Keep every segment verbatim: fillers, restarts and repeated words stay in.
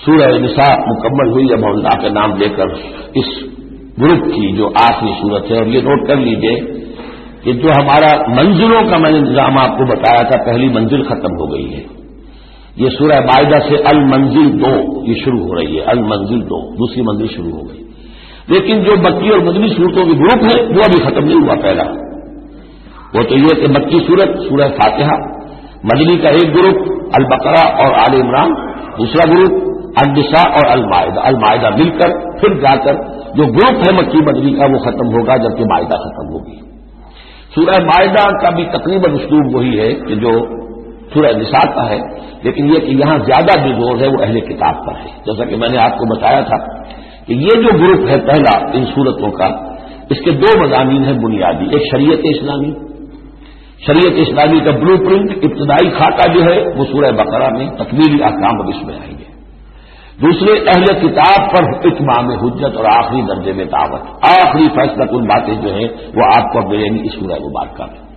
سورہ نساء مکمل ہوئی اب اللہ کا نام لے کر اس گروپ کی جو آخری صورت ہے. اور یہ نوٹ کر لیجئے کہ جو ہمارا منزلوں کا میں نے نظام آپ کو بتایا تھا، پہلی منزل ختم ہو گئی ہے. یہ سورہ مائدہ سے المنزل دو یہ شروع ہو رہی ہے. المنزل دو دوسری منزل شروع ہو گئی. لیکن جو مکی اور مدنی صورتوں کے گروپ ہے وہ ابھی ختم نہیں ہوا. پہلا وہ تو یہ کہ مکی صورت سورہ فاتحہ، مدنی کا ایک گروپ البقرہ اور آل عمران، دوسرا گروپ النساء اور المائدہ. المائدہ مل کر پھر جا کر جو گروپ ہے مکی مدنی کا وہ ختم ہوگا جبکہ مائدہ ختم ہوگی. سورہ مائدہ کا بھی تقریباً اسلوب وہی ہے کہ جو سورہ نساء کا ہے، لیکن یہ کہ یہاں زیادہ جو زور ہے وہ اہل کتاب پر ہے. جیسا کہ میں نے آپ کو بتایا تھا کہ یہ جو گروپ ہے پہلا ان صورتوں کا، اس کے دو مضامین ہیں بنیادی. ایک شریعت اسلامی، شریعت اسلامی کا بلو پرنٹ ابتدائی خاکہ جو ہے وہ سورہ بقرہ میں، تکمیلی احکام اب اس میں آئیں گے. دوسرے اہل کتاب پر اتمام حجت اور آخری درجے میں دعوت، آخری فیصلہ کن باتیں جو ہیں وہ آپ کو ملیں گی اس سورہ مبارکہ میں.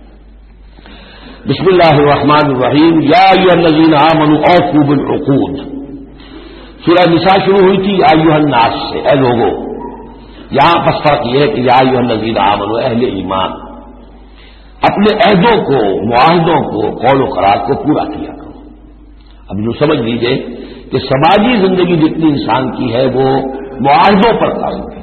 بسم اللہ الرحمن الرحیم. یا ایھا الذین آمنوا اوفوا بالعقود. سورہ نساء شروع ہوئی تھی یا ایھا الناس سے، اے لوگوں. یہاں بس فرق یہ ہے کہ یا ایھا الذین آمنوا، اہل ایمان، اپنے عہدوں کو، معاہدوں کو، قول و قرار کو پورا کیا کرو. اب جو سمجھ لیجئے کہ سماجی زندگی جتنی انسان کی ہے وہ معاہدوں پر قائم ہے.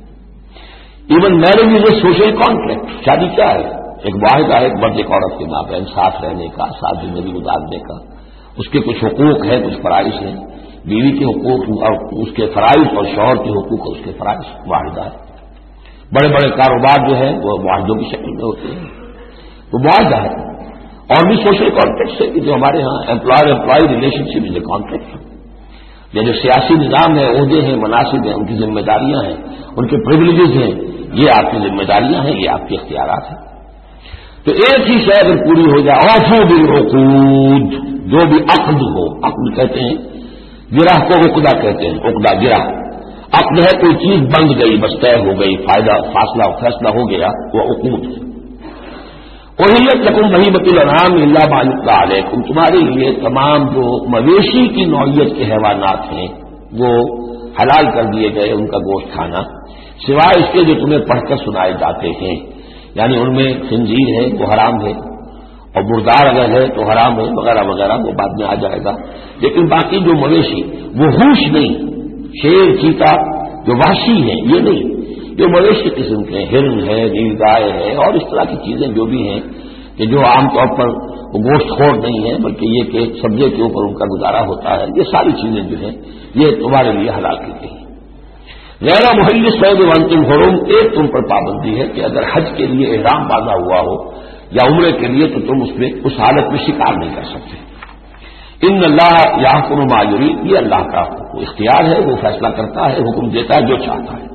Even marriage is a social contract. شادی کیا ہے؟ ایک معاہدہ ہے مرد ایک عورت کے مابین ساتھ رہنے کا، ساتھ زندگی گزارنے کا. اس کے کچھ حقوق ہیں، کچھ فرائض ہیں. بیوی کے حقوق اور اس کے فرائض اور شوہر کے حقوق اور اس کے فرائض معاہدہ ہے. بڑے بڑے کاروبار جو ہیں وہ معاہدوں کی شکل میں ہوتے ہیں، وہ معاہدہ ہے. اور بھی سوشل کانٹریکٹ ہے کہ جو ہمارے ہاں employer employee relationship is a contract. یہ جو سیاسی نظام ہے، عہدے ہیں، مناصب ہیں، ان کی ذمہ داریاں ہیں، ان کے پریولیجز ہیں، یہ آپ کی ذمہ داریاں ہیں، یہ آپ کے اختیارات ہیں. تو ایک ہی شے اگر پوری ہو جائے، اوفوا بالعقود، جو بھی عقد ہو، عقد کہتے ہیں، گرہ کو عقدہ کہتے ہیں، عقدہ گرہ. عقد ہے کوئی چیز بند گئی، بس طے ہو گئی، فائدہ فاصلہ فیصلہ ہو گیا، وہ عقود ہے. احلت لکم بہیمۃ الانعام الا ما یتلی علیکم. تمہارے لیے تمام جو مویشی کی نوعیت کے حیوانات ہیں وہ حلال کر دیے گئے، ان کا گوشت کھانا، سوائے اس کے جو تمہیں پڑھ کر سنائے جاتے ہیں. یعنی ان میں خنزیر ہے وہ حرام ہے، اور مردار اگر ہے تو حرام ہے، وغیرہ وغیرہ، وہ بعد میں آ جائے گا. لیکن باقی جو مویشی وہ ہوش نہیں، شیر چیتا جو وحشی ہیں یہ نہیں، جو مویشی قسم کے، ہرن ہے، نیل گائے ہے، اور اس طرح کی چیزیں جو بھی ہیں کہ جو عام طور پر وہ گوشت خور نہیں ہے بلکہ یہ کہ سبزے کے اوپر ان کا گزارا ہوتا ہے، یہ ساری چیزیں جو ہیں یہ تمہارے لیے حلال کی گئی ہیں. غیر محل صید وانتم حرم. ایک تم پر پابندی ہے کہ اگر حج کے لیے احرام باندھا ہوا ہو یا عمرے کے لیے تو تم اس میں اس حالت میں شکار نہیں کر سکتے. ان اللہ یحکم ما یرید. یہ اللہ کا اختیار ہے، وہ فیصلہ کرتا ہے، حکم دیتا ہے جو چاہتا ہے.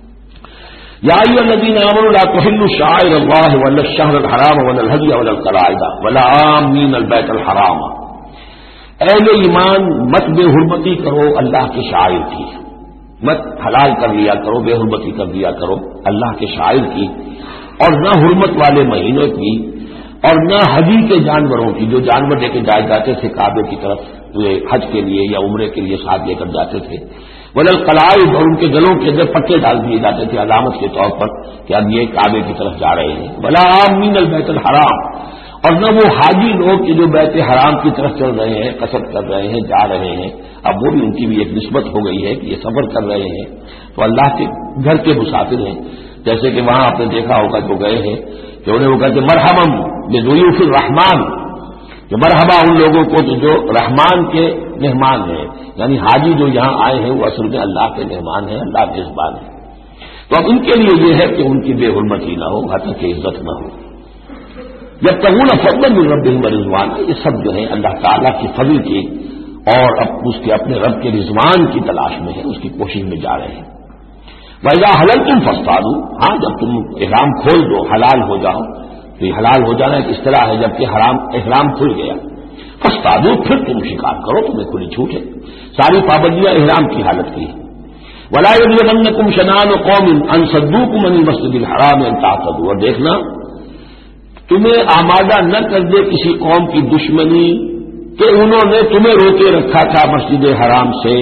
یا ایھا الذین آمنوا لا تحلوا شعائر اللہ ولا الشہر الحرام ولا الہدی ولا القلائد ولا عامین البیت الحرام. اہل ایمان مت بے حرمتی کرو اللہ کے شعائر کی، مت حلال کر لیا کرو، بے حرمتی کر لیا کرو اللہ کے شعائر کی، اور نہ حرمت والے مہینوں کی، اور نہ حجی کے جانوروں کی، جو جانور لے کے جائے جاتے تھے کعبے کی طرف حج کے لیے یا عمرے کے لیے ساتھ لے کر جاتے تھے. ولا القلائد. اور ان کے گلوں کے اندر پٹے ڈال دیے جاتے تھے علامت کے طور پر کہ اب یہ کعبے کی طرف جا رہے ہیں. ولا عامین البیت الحرام. اور نہ وہ حاجی لوگ کہ جو بیت حرام کی طرف چل رہے ہیں، قصد کر رہے ہیں، جا رہے ہیں. اب وہ بھی ان کی بھی ایک نسبت ہو گئی ہے کہ یہ سفر کر رہے ہیں تو اللہ کے گھر کے مسافر ہیں. جیسے کہ وہاں آپ نے دیکھا ہوگا جو گئے ہیں کہ انہیں وہ کہتے مرحبا بضیوف الرحمان، کہ مرحبا ان لوگوں کو تو جو رحمان کے مہمان ہیں. یعنی حاجی جو یہاں آئے ہیں وہ اصل میں اللہ کے مہمان ہیں، اللہ کے میزبان ہیں. تو اب ان کے لیے یہ ہے کہ ان کی بے حرمتی نہ ہو، حتی کہ عزت نہ ہو. جب تغون فضلا من ربهم ورضوانا. یہ سب جو ہے اللہ تعالیٰ کی فضل کی اور اب اس کے اپنے رب کے رضوان کی تلاش میں ہے، اس کی کوشش میں جا رہے ہیں. وَإِذَا حَلَلْتُمْ فَاصْطَادُوا. ہاں جب تم احرام کھول دو، حلال ہو جاؤ. تو یہ حلال ہو جانا ایک اصطلاح ہے، جبکہ حرام احرام کھل گیا. فاصطادوا. پھر تم شکار کرو، تمہیں کھلی چھوٹ ہے. ساری پابندیاں احرام کی حالت کی ہیں. وَلَا يَجْرِمَنَّكُمْ شَنَآنُ قَوْمٍ أَن صَدُّوكُمْ عَنِ الْمَسْجِدِ الْحَرَامِ أَن تَعْتَدُوا. اور دیکھنا تمہیں آمادہ نہ کر دے کسی قوم کی دشمنی کہ انہوں نے تمہیں روکے رکھا تھا مسجد حرام سے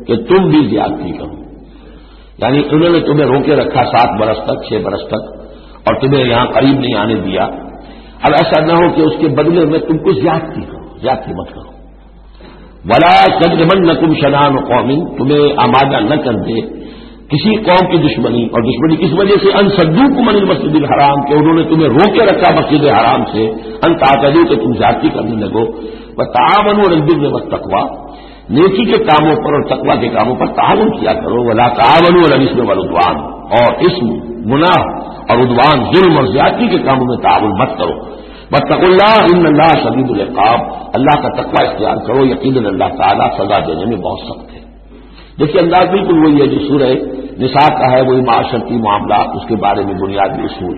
کہ تم بھی زیادتی کرو. یعنی انہوں نے تمہیں روکے رکھا سات برس تک، چھ برس تک، اور تمہیں یہاں قریب نہیں آنے دیا. اب ایسا نہ ہو کہ اس کے بدلے میں تم کو زیادتی کرو، زیادتی مت کرو. ولا یجرمنکم شنآن قوم، تمہیں آمادہ نہ کر دے کسی قوم کی دشمنی. اور دشمنی کس وجہ سے؟ ان صدوکم عن المسجد الحرام، کہ انہوں نے تمہیں روکے رکھا مسجد حرام سے، ان تعتدوا، کہ تم زیادتی کرنے لگو. وتعاونوا علی البر والتقوی، نیکی کے کاموں پر اور تقوی کے کاموں پر تعاون کیا کرو. ولا تعاونوا علی الاثم والعدوان، اور اسم، گناہ اور عدوان، ظلم اور زیادتی کے کاموں میں تعاون مت کرو. واتقوا اللہ ان اللہ شدید العقاب، اللہ کا تقوی اختیار کرو، یقیناً اللہ تعالیٰ سزا دینے میں بہت سخت ہے. دیکھیے انداز بالکل وہی ہے جو سورہ نساء کا ہے، وہی معاشرتی معاملات، اس کے بارے میں بنیادی اصول.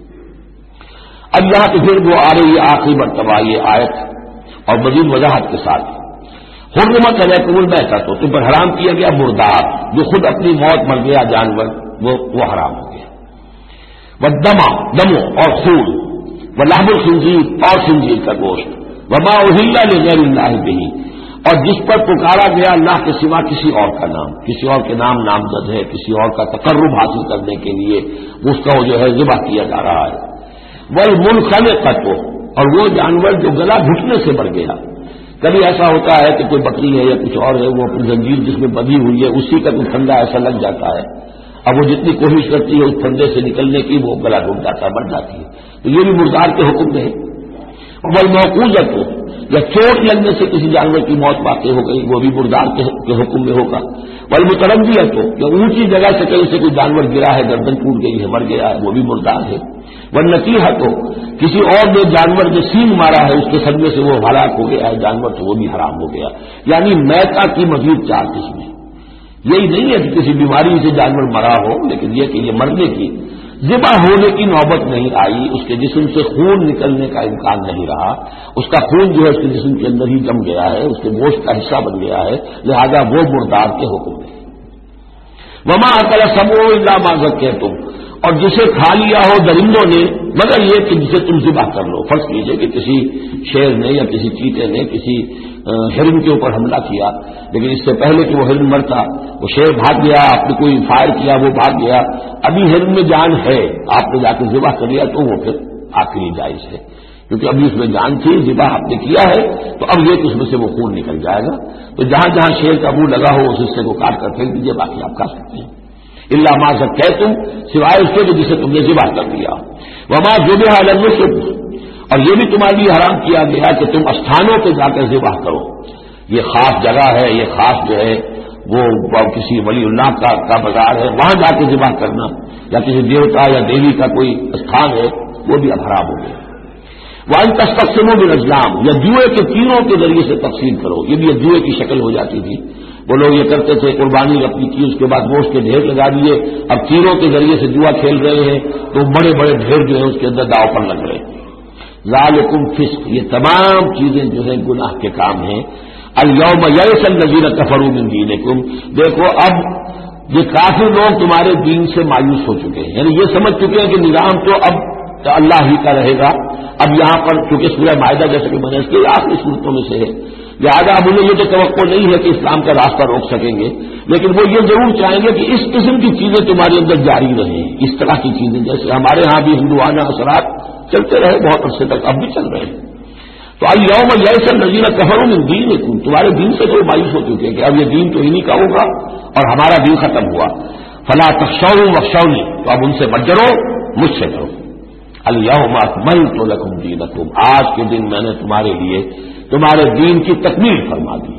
اب یہاں تو پھر وہ آ رہی ہے آخری مرتبہ یہ آیت اور مزید وضاحت کے ساتھ. حرمت علیکم المیتۃ، تم پر حرام کیا گیا مردار، جو خود اپنی موت مر گیا جانور، وہ وہ حرام ہو گیا. والدم، دمو اور خون، ولحم الخنزیر اور خنزیر کا گوشت، وما اہل لغیر اللہ بہ، اور جس پر پکارا گیا اللہ کے سوا کسی اور کا نام، کسی اور کے نام نامزد ہے، کسی اور کا تقرب حاصل کرنے کے لیے اس کا جو ہے ذبح کیا جا رہا ہے. والمنخنقۃ، اور وہ جانور جو گلا گھٹنے سے مر گیا. کبھی ایسا ہوتا ہے کہ کوئی بکری ہے یا کچھ اور ہے، وہ اپنی زنجیر جس میں بندھی ہوئی ہے اسی کا کوئی پھندا ایسا لگ جاتا ہے، اب وہ جتنی کوشش کرتی ہے اس پھندے سے نکلنے کی وہ گلا ڈوب جاتا ہے، مر جاتی ہے. تو یہ بھی مردار کے حکم میں ہے. والموقوذۃ، یا چوٹ لگنے سے کسی جانور کی موت واقع ہو گئی، وہ بھی مردار کے حکم میں ہوگا. والمتردیۃ، یا اونچی جگہ سے کہیں سے کوئی جانور گرا ہے، گردن ٹوٹ گئی ہے، مر گیا ہے، وہ بھی مردار ہے. والنطیحۃ، کسی اور نے جانور جو سینگ مارا ہے اس کے صدمے سے وہ ہلاک ہو گیا ہے جانور، تو وہ بھی حرام ہو گیا. یعنی میتا کی مزید چار قسمیں. یہی نہیں ہے کہ کسی بیماری سے جانور مرا ہو، لیکن یہ کہ یہ مرنے کی، ذبح ہونے کی نوبت نہیں آئی، اس کے جسم سے خون نکلنے کا امکان نہیں رہا، اس کا خون جو ہے اس کے جسم کے اندر ہی جم گیا ہے، اس کے گوشت کا حصہ بن گیا ہے، لہذا وہ مردار کے حکم ہے. وما اکل السبع الا ما ذکیتم، اور جسے کھا لیا ہو درندوں نے مگر یہ کہ جسے تم ذبح کر لو. فرض کیجئے کہ کسی شیر نے یا کسی چیتے نے کسی ہرن کے اوپر حملہ کیا، لیکن اس سے پہلے کہ وہ ہرن مرتا وہ شیر بھاگ گیا، آپ نے کوئی فائر کیا وہ بھاگ گیا، ابھی ہرن میں جان ہے، آپ نے جا کے ذبح کر لیا تو وہ پھر آخری جائز ہے، کیونکہ ابھی اس میں جان تھی، ذبح آپ نے کیا ہے تو اب یہ کہ اس میں سے وہ خون نکل جائے گا. تو جہاں جہاں شیر کا منہ لگا ہو اس حصے کو کاٹ کر پھینک دیجیے، باقی آپ کھا سکتے ہیں. الا ما ذکیتم، سوائے اس کے کہ جسے تم نے ذبح کر دیا. وما ذبح علی النصب، اور یہ بھی تمہارے لیے حرام کیا گیا کہ تم استھانوں پہ جا کر ذبح کرو. یہ خاص جگہ ہے، یہ خاص جو ہے وہ کسی ولی اللہ کا کا بازار ہے، وہاں جا کے ذبح کرنا، یا کسی دیوتا یا دیوی کا کوئی استھان ہے، وہ بھی اب حرام ہو گیا. وان تستقسموا بالازلام، یا جوئے کے تیروں کے ذریعے سے تقسیم کرو. یہ بھی جوئے کی شکل ہو جاتی تھی، وہ لوگ یہ کرتے تھے، قربانی اپنی کی، اس کے بعد گوشت کے ڈھیر لگا دیے، اب تیروں کے ذریعے سے جوا کھیل رہے ہیں تو بڑے بڑے ڈھیر جو ہے اس کے اندر داؤ پر لگ رہے ہیں. ذالکم فسق، یہ تمام چیزیں جو ہیں گناہ کے کام ہیں. الیوم یئس الذین کفروا من دینکم، دیکھو اب یہ کافر لوگ تمہارے دین سے مایوس ہو چکے ہیں، یعنی یہ سمجھ چکے ہیں کہ نظام تو اب اللہ ہی کا رہے گا. اب یہاں پر چونکہ سورہ مائدہ جیسے کہ میں نے اس کی آخری صورتوں میں سے ہے، لہٰذا اب انہیں یہ تو توقع نہیں ہے کہ اسلام کا راستہ روک سکیں گے، لیکن وہ یہ ضرور چاہیں گے کہ اس قسم کی چیزیں تمہارے اندر جاری رہیں، اس طرح کی چیزیں جیسے ہمارے ہاں بھی ہندوانہ اثرات چلتے رہے بہت عرصے تک، اب بھی چل رہے ہیں. تو الیوم یئس الذین کفروا من دینکم، تمہارے دین سے تو مایوس ہو چکے کہ اب یہ دین تو انہی کا ہوگا اور ہمارا دین ختم ہوا. فلا تخشوهم واخشونی، تو اب ان سے مت ڈرو، مجھ سے ڈرو. الیوم اکملت لکم دینکم، آج کے دن میں نے تمہارے لیے تمہارے دین کی تکمیل فرما دی ہے.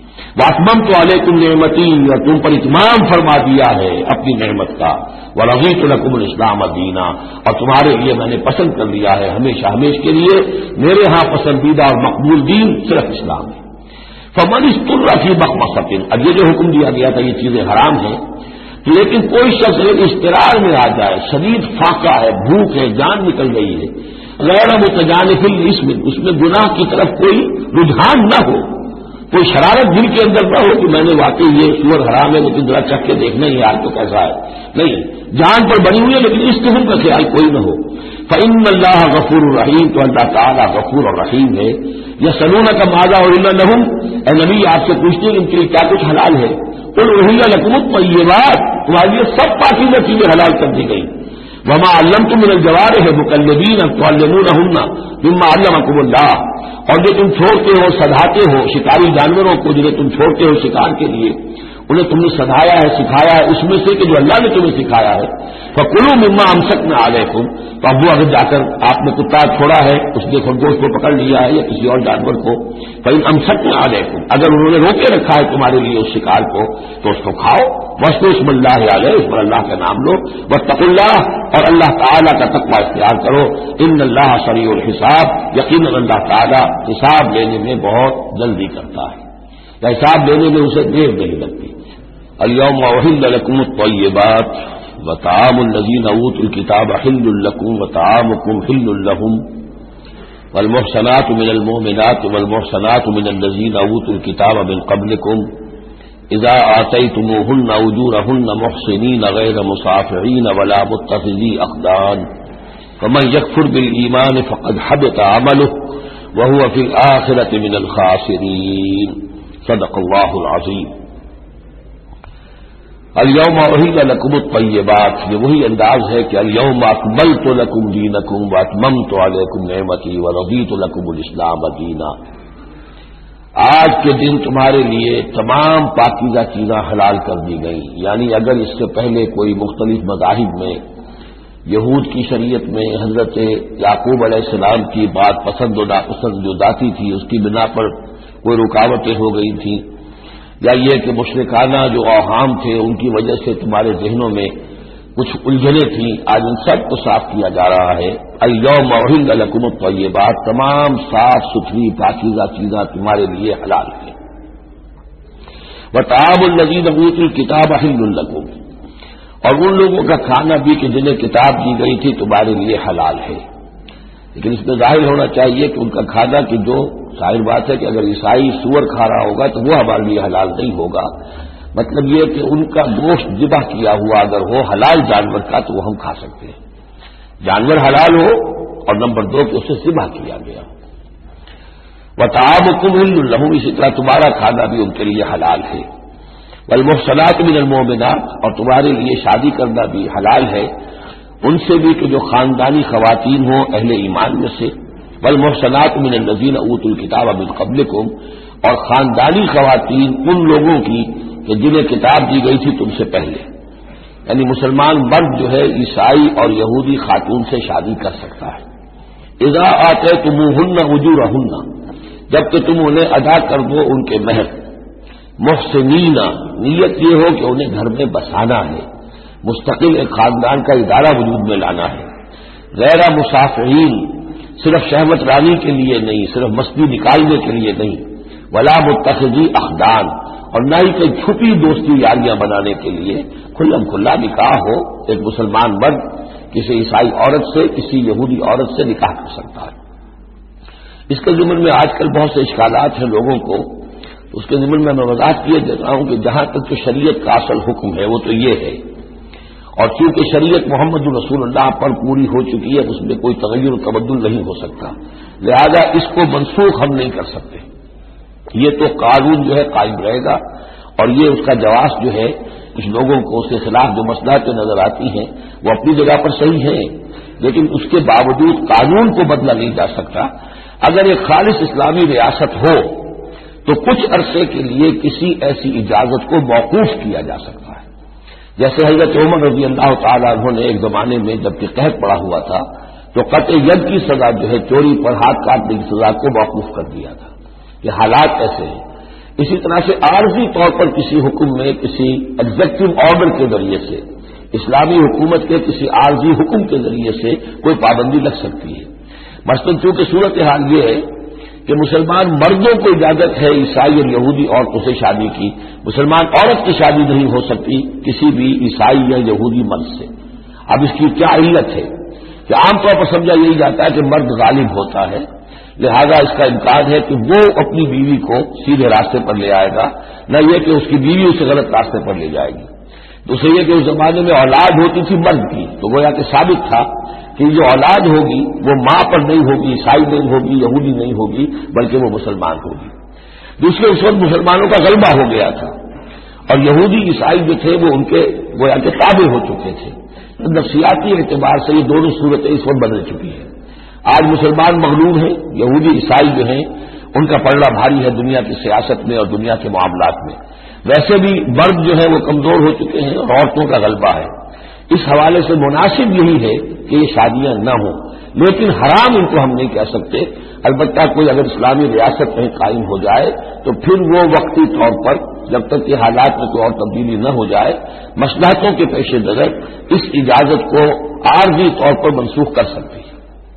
واتممت علیکم نعمتی، اور تم پر اتمام فرما دیا ہے اپنی نعمت کا. ورضیت لکم الاسلام دینا، اور تمہارے لیے میں نے پسند کر لیا ہے ہمیشہ ہمیش کے لیے میرے ہاں پسندیدہ اور مقبول دین صرف اسلام ہے. فمن اضطر فی مخمصۃ، اب یہ جو حکم دیا گیا تھا یہ چیزیں حرام ہیں، لیکن کوئی شخص ایک اضطرار میں آ جائے، شدید فاقہ ہے، بھوک ہے، جان نکل رہی ہے، غیر متجانف الاسم، اس میں گناہ کی طرف کوئی رجحان نہ ہو، کوئی شرارت دل کے اندر نہ ہو کہ میں نے واقعی یہ سور حرام ہے لیکن ذرا چکھ کے دیکھنا ہی یار تو کیسا ہے، نہیں، جان پر بنی ہوئی ہے لیکن اس قسم کا خیال کوئی نہ ہو. فإن اللہ غفور الرحیم، تو اللہ تعالیٰ غفور اور رحیم ہے. یسألونک ماذا أحل لهم، اے نبی آپ سے پوچھتے ہیں کہ ان کے لیے کیا کچھ حلال ہے. قل احل لکم الطیبات، تمہارے لیے سب پاکیزہ چیزیں حلال کر دی گئی. وما علمتم من الجوارح مکلبین تعلمونہن مما علمکم اللہ، اور جو تم چھوڑتے ہو سدھاتے ہو شکاری جانوروں کو، جنہیں تم چھوڑتے ہو شکار کے لیے، انہیں تم نے سدھایا ہے سکھایا ہے اس میں سے کہ جو اللہ نے تمہیں سکھایا ہے. فکلوا مما امسکنا علیکم، تو اب وہ اگر جا کر آپ نے کتا چھوڑا ہے، اس نے خرگوش کو پکڑ لیا ہے یا کسی اور جانور کو، فإن امسکنا علیکم، اگر انہوں نے روکے رکھا ہے تمہارے لیے اس شکار کو تو اس کو کھاؤ. واذکروا اسم اللہ علیہ، اس پر اللہ کا نام لو. واتقوا اللہ، اور اللہ تعالیٰ کا تقوی اختیار کرو. ان اللہ سریع الحساب، یقیناً اللہ تعالیٰ حساب لینے میں بہت جلدی کرتا ہے، یا حساب لینے میں اسے دیر نہیں لگتی. اليوم احل لكم الطيبات وطعام الذين اوتوا الكتاب حل لكم وطعامكم حل لهم والمحصنات من المؤمنات والمحصنات من الذين اوتوا الكتاب من قبلكم اذا آتيتموهن اجورهن محصنين غير مصافحين ولا متخذي اخدان فمن يكفر بالايمان فقد حبط عمله وهو في الاخرة من الخاسرين. صدق الله العظيم. الیوم احل لکم الطیبات، یہ وہی انداز ہے کہ الیوم اکملت لکم دینکم واتممت علیکم نعمتی ورضیت لکم الاسلام دینا. آج کے دن تمہارے لیے تمام پاکیزہ چیزیں حلال کر دی گئیں. یعنی اگر اس سے پہلے کوئی مختلف مذاہب میں، یہود کی شریعت میں حضرت یعقوب علیہ السلام کی بات پسند و ناپسند جو ذاتی تھی اس کی بنا پر کوئی رکاوٹیں ہو گئی تھیں، یا یہ کہ مشرکانہ جو اوہام تھے ان کی وجہ سے تمہارے ذہنوں میں کچھ الجھنیں تھیں، آج ان سب کو صاف کیا جا رہا ہے. الیوم احل لکم الطیبات، تمام صاف ستھری پاکیزہ چیزیں تمہارے لیے حلال ہیں. وطعام الذین اوتوا الکتاب حل لکم، اور ان لوگوں کا کھانا بھی کہ جنہیں کتاب دی گئی تھی تمہارے لیے حلال ہے. لیکن اس میں ظاہر ہونا چاہیے کہ ان کا کھانا کی جو ظاہر بات ہے کہ اگر عیسائی سور کھا رہا ہوگا تو وہ ہمارے لیے حلال نہیں ہوگا. مطلب یہ کہ ان کا گوشت ذبح کیا ہوا اگر ہو حلال جانور کا تو وہ ہم کھا سکتے ہیں. جانور حلال ہو اور نمبر دو کہ اسے ذبح کیا گیا. وطعامکم حل لہم، اسی طرح تمہارا کھانا بھی ان کے لیے حلال ہے. والمحصنات من المؤمنات، اور تمہارے لیے شادی کرنا بھی حلال ہے ان سے بھی کہ جو خاندانی خواتین ہوں اہل ایمان میں سے. والمحصنات من الذین اوتوا الکتاب من قبلکم، اور خاندانی خواتین ان لوگوں کی کہ جنہیں کتاب دی گئی تھی تم سے پہلے. یعنی مسلمان مرد جو ہے عیسائی اور یہودی خاتون سے شادی کر سکتا ہے. اذا آتیتموہن اجورہن، جب کہ تم انہیں ادا کر دو ان کے مہر. محسنین، نیت یہ ہو کہ انہیں گھر میں بسانا ہے، مستقل ایک خاندان کا ادارہ وجود میں لانا ہے. غیر مصافحین، صرف شہوت رانی کے لیے نہیں، صرف مستی نکالنے کے لیے نہیں. ولا متخذی اخدان، اور نہ ہی کوئی چھپی دوستی یاریاں بنانے کے لیے. کھلم کھلا نکاح ہو، ایک مسلمان مرد کسی عیسائی عورت سے، کسی یہودی عورت سے نکاح کر سکتا ہے. اس کے ضمن میں آج کل بہت سے اشکالات ہیں لوگوں کو، اس کے ضمن میں میں وضاحت کیے دیتا ہوں کہ جہاں تک تو شریعت کا اصل حکم ہے وہ تو یہ ہے، اور چونکہ شریعت محمد رسول اللہ پر پوری ہو چکی ہے اس میں کوئی تغیر و تبدل نہیں ہو سکتا، لہذا اس کو منسوخ ہم نہیں کر سکتے. یہ تو قانون جو ہے قائم رہے گا، اور یہ اس کا جواز جو ہے کچھ لوگوں کو اس کے خلاف جو مصلحتیں نظر آتی ہیں وہ اپنی جگہ پر صحیح ہیں، لیکن اس کے باوجود قانون کو بدلا نہیں جا سکتا. اگر ایک خالص اسلامی ریاست ہو تو کچھ عرصے کے لیے کسی ایسی اجازت کو موقوف کیا جا سکتا ہے. جیسے حضرت عمر رضی اللہ تعالیٰ عنہ نے ایک زمانے میں جبکہ قحط پڑا ہوا تھا تو قطع ید کی سزا جو ہے چوری پر ہاتھ کاٹنے کی سزا کو موقوف کر دیا تھا. یہ حالات ایسے ہیں. اسی طرح سے عارضی طور پر کسی حکم میں کسی ایگزیکٹو آرڈر کے ذریعے سے اسلامی حکومت کے کسی عارضی حکم کے ذریعے سے کوئی پابندی لگ سکتی ہے. مثلاً چونکہ صورتحال یہ ہے کہ مسلمان مردوں کو اجازت ہے عیسائی اور یہودی عورتوں سے شادی کی، مسلمان عورت کی شادی نہیں ہو سکتی کسی بھی عیسائی یا یہودی مرد سے. اب اس کی کیا علت ہے کہ عام طور پر سمجھا یہی جاتا ہے کہ مرد غالب ہوتا ہے، لہذا اس کا امکان ہے کہ وہ اپنی بیوی کو سیدھے راستے پر لے آئے گا، نہ یہ کہ اس کی بیوی اسے غلط راستے پر لے جائے گی. دوسرے یہ کہ اس زمانے میں اولاد ہوتی تھی مرد کی، تو گویا کہ ثابت تھا کہ جو اولاد ہوگی وہ ماں پر نہیں ہوگی، عیسائی نہیں ہوگی، یہودی نہیں ہوگی، بلکہ وہ مسلمان ہوگی. دوسرے اس وقت مسلمانوں کا غلبہ ہو گیا تھا اور یہودی عیسائی جو تھے وہ ان کے گویا کے تابع ہو چکے تھے. نفسیاتی اعتبار سے یہ دونوں صورتیں اس وقت بدل چکی ہیں. آج مسلمان مغلوب ہیں، یہودی عیسائی جو ہیں ان کا پلڑا بھاری ہے دنیا کی سیاست میں اور دنیا کے معاملات میں. ویسے بھی مرد جو ہے وہ کمزور ہو چکے ہیں اور عورتوں کا غلبہ ہے. اس حوالے سے مناسب یہی ہے کہ یہ شادیاں نہ ہوں، لیکن حرام ان کو ہم نہیں کہہ سکتے. البتہ کوئی اگر اسلامی ریاست کہیں قائم ہو جائے تو پھر وہ وقتی طور پر جب تک کہ حالات میں کوئی اور تبدیلی نہ ہو جائے مصلحتوں کے پیش نظر اس اجازت کو عارضی طور پر منسوخ کر سکتی ہے.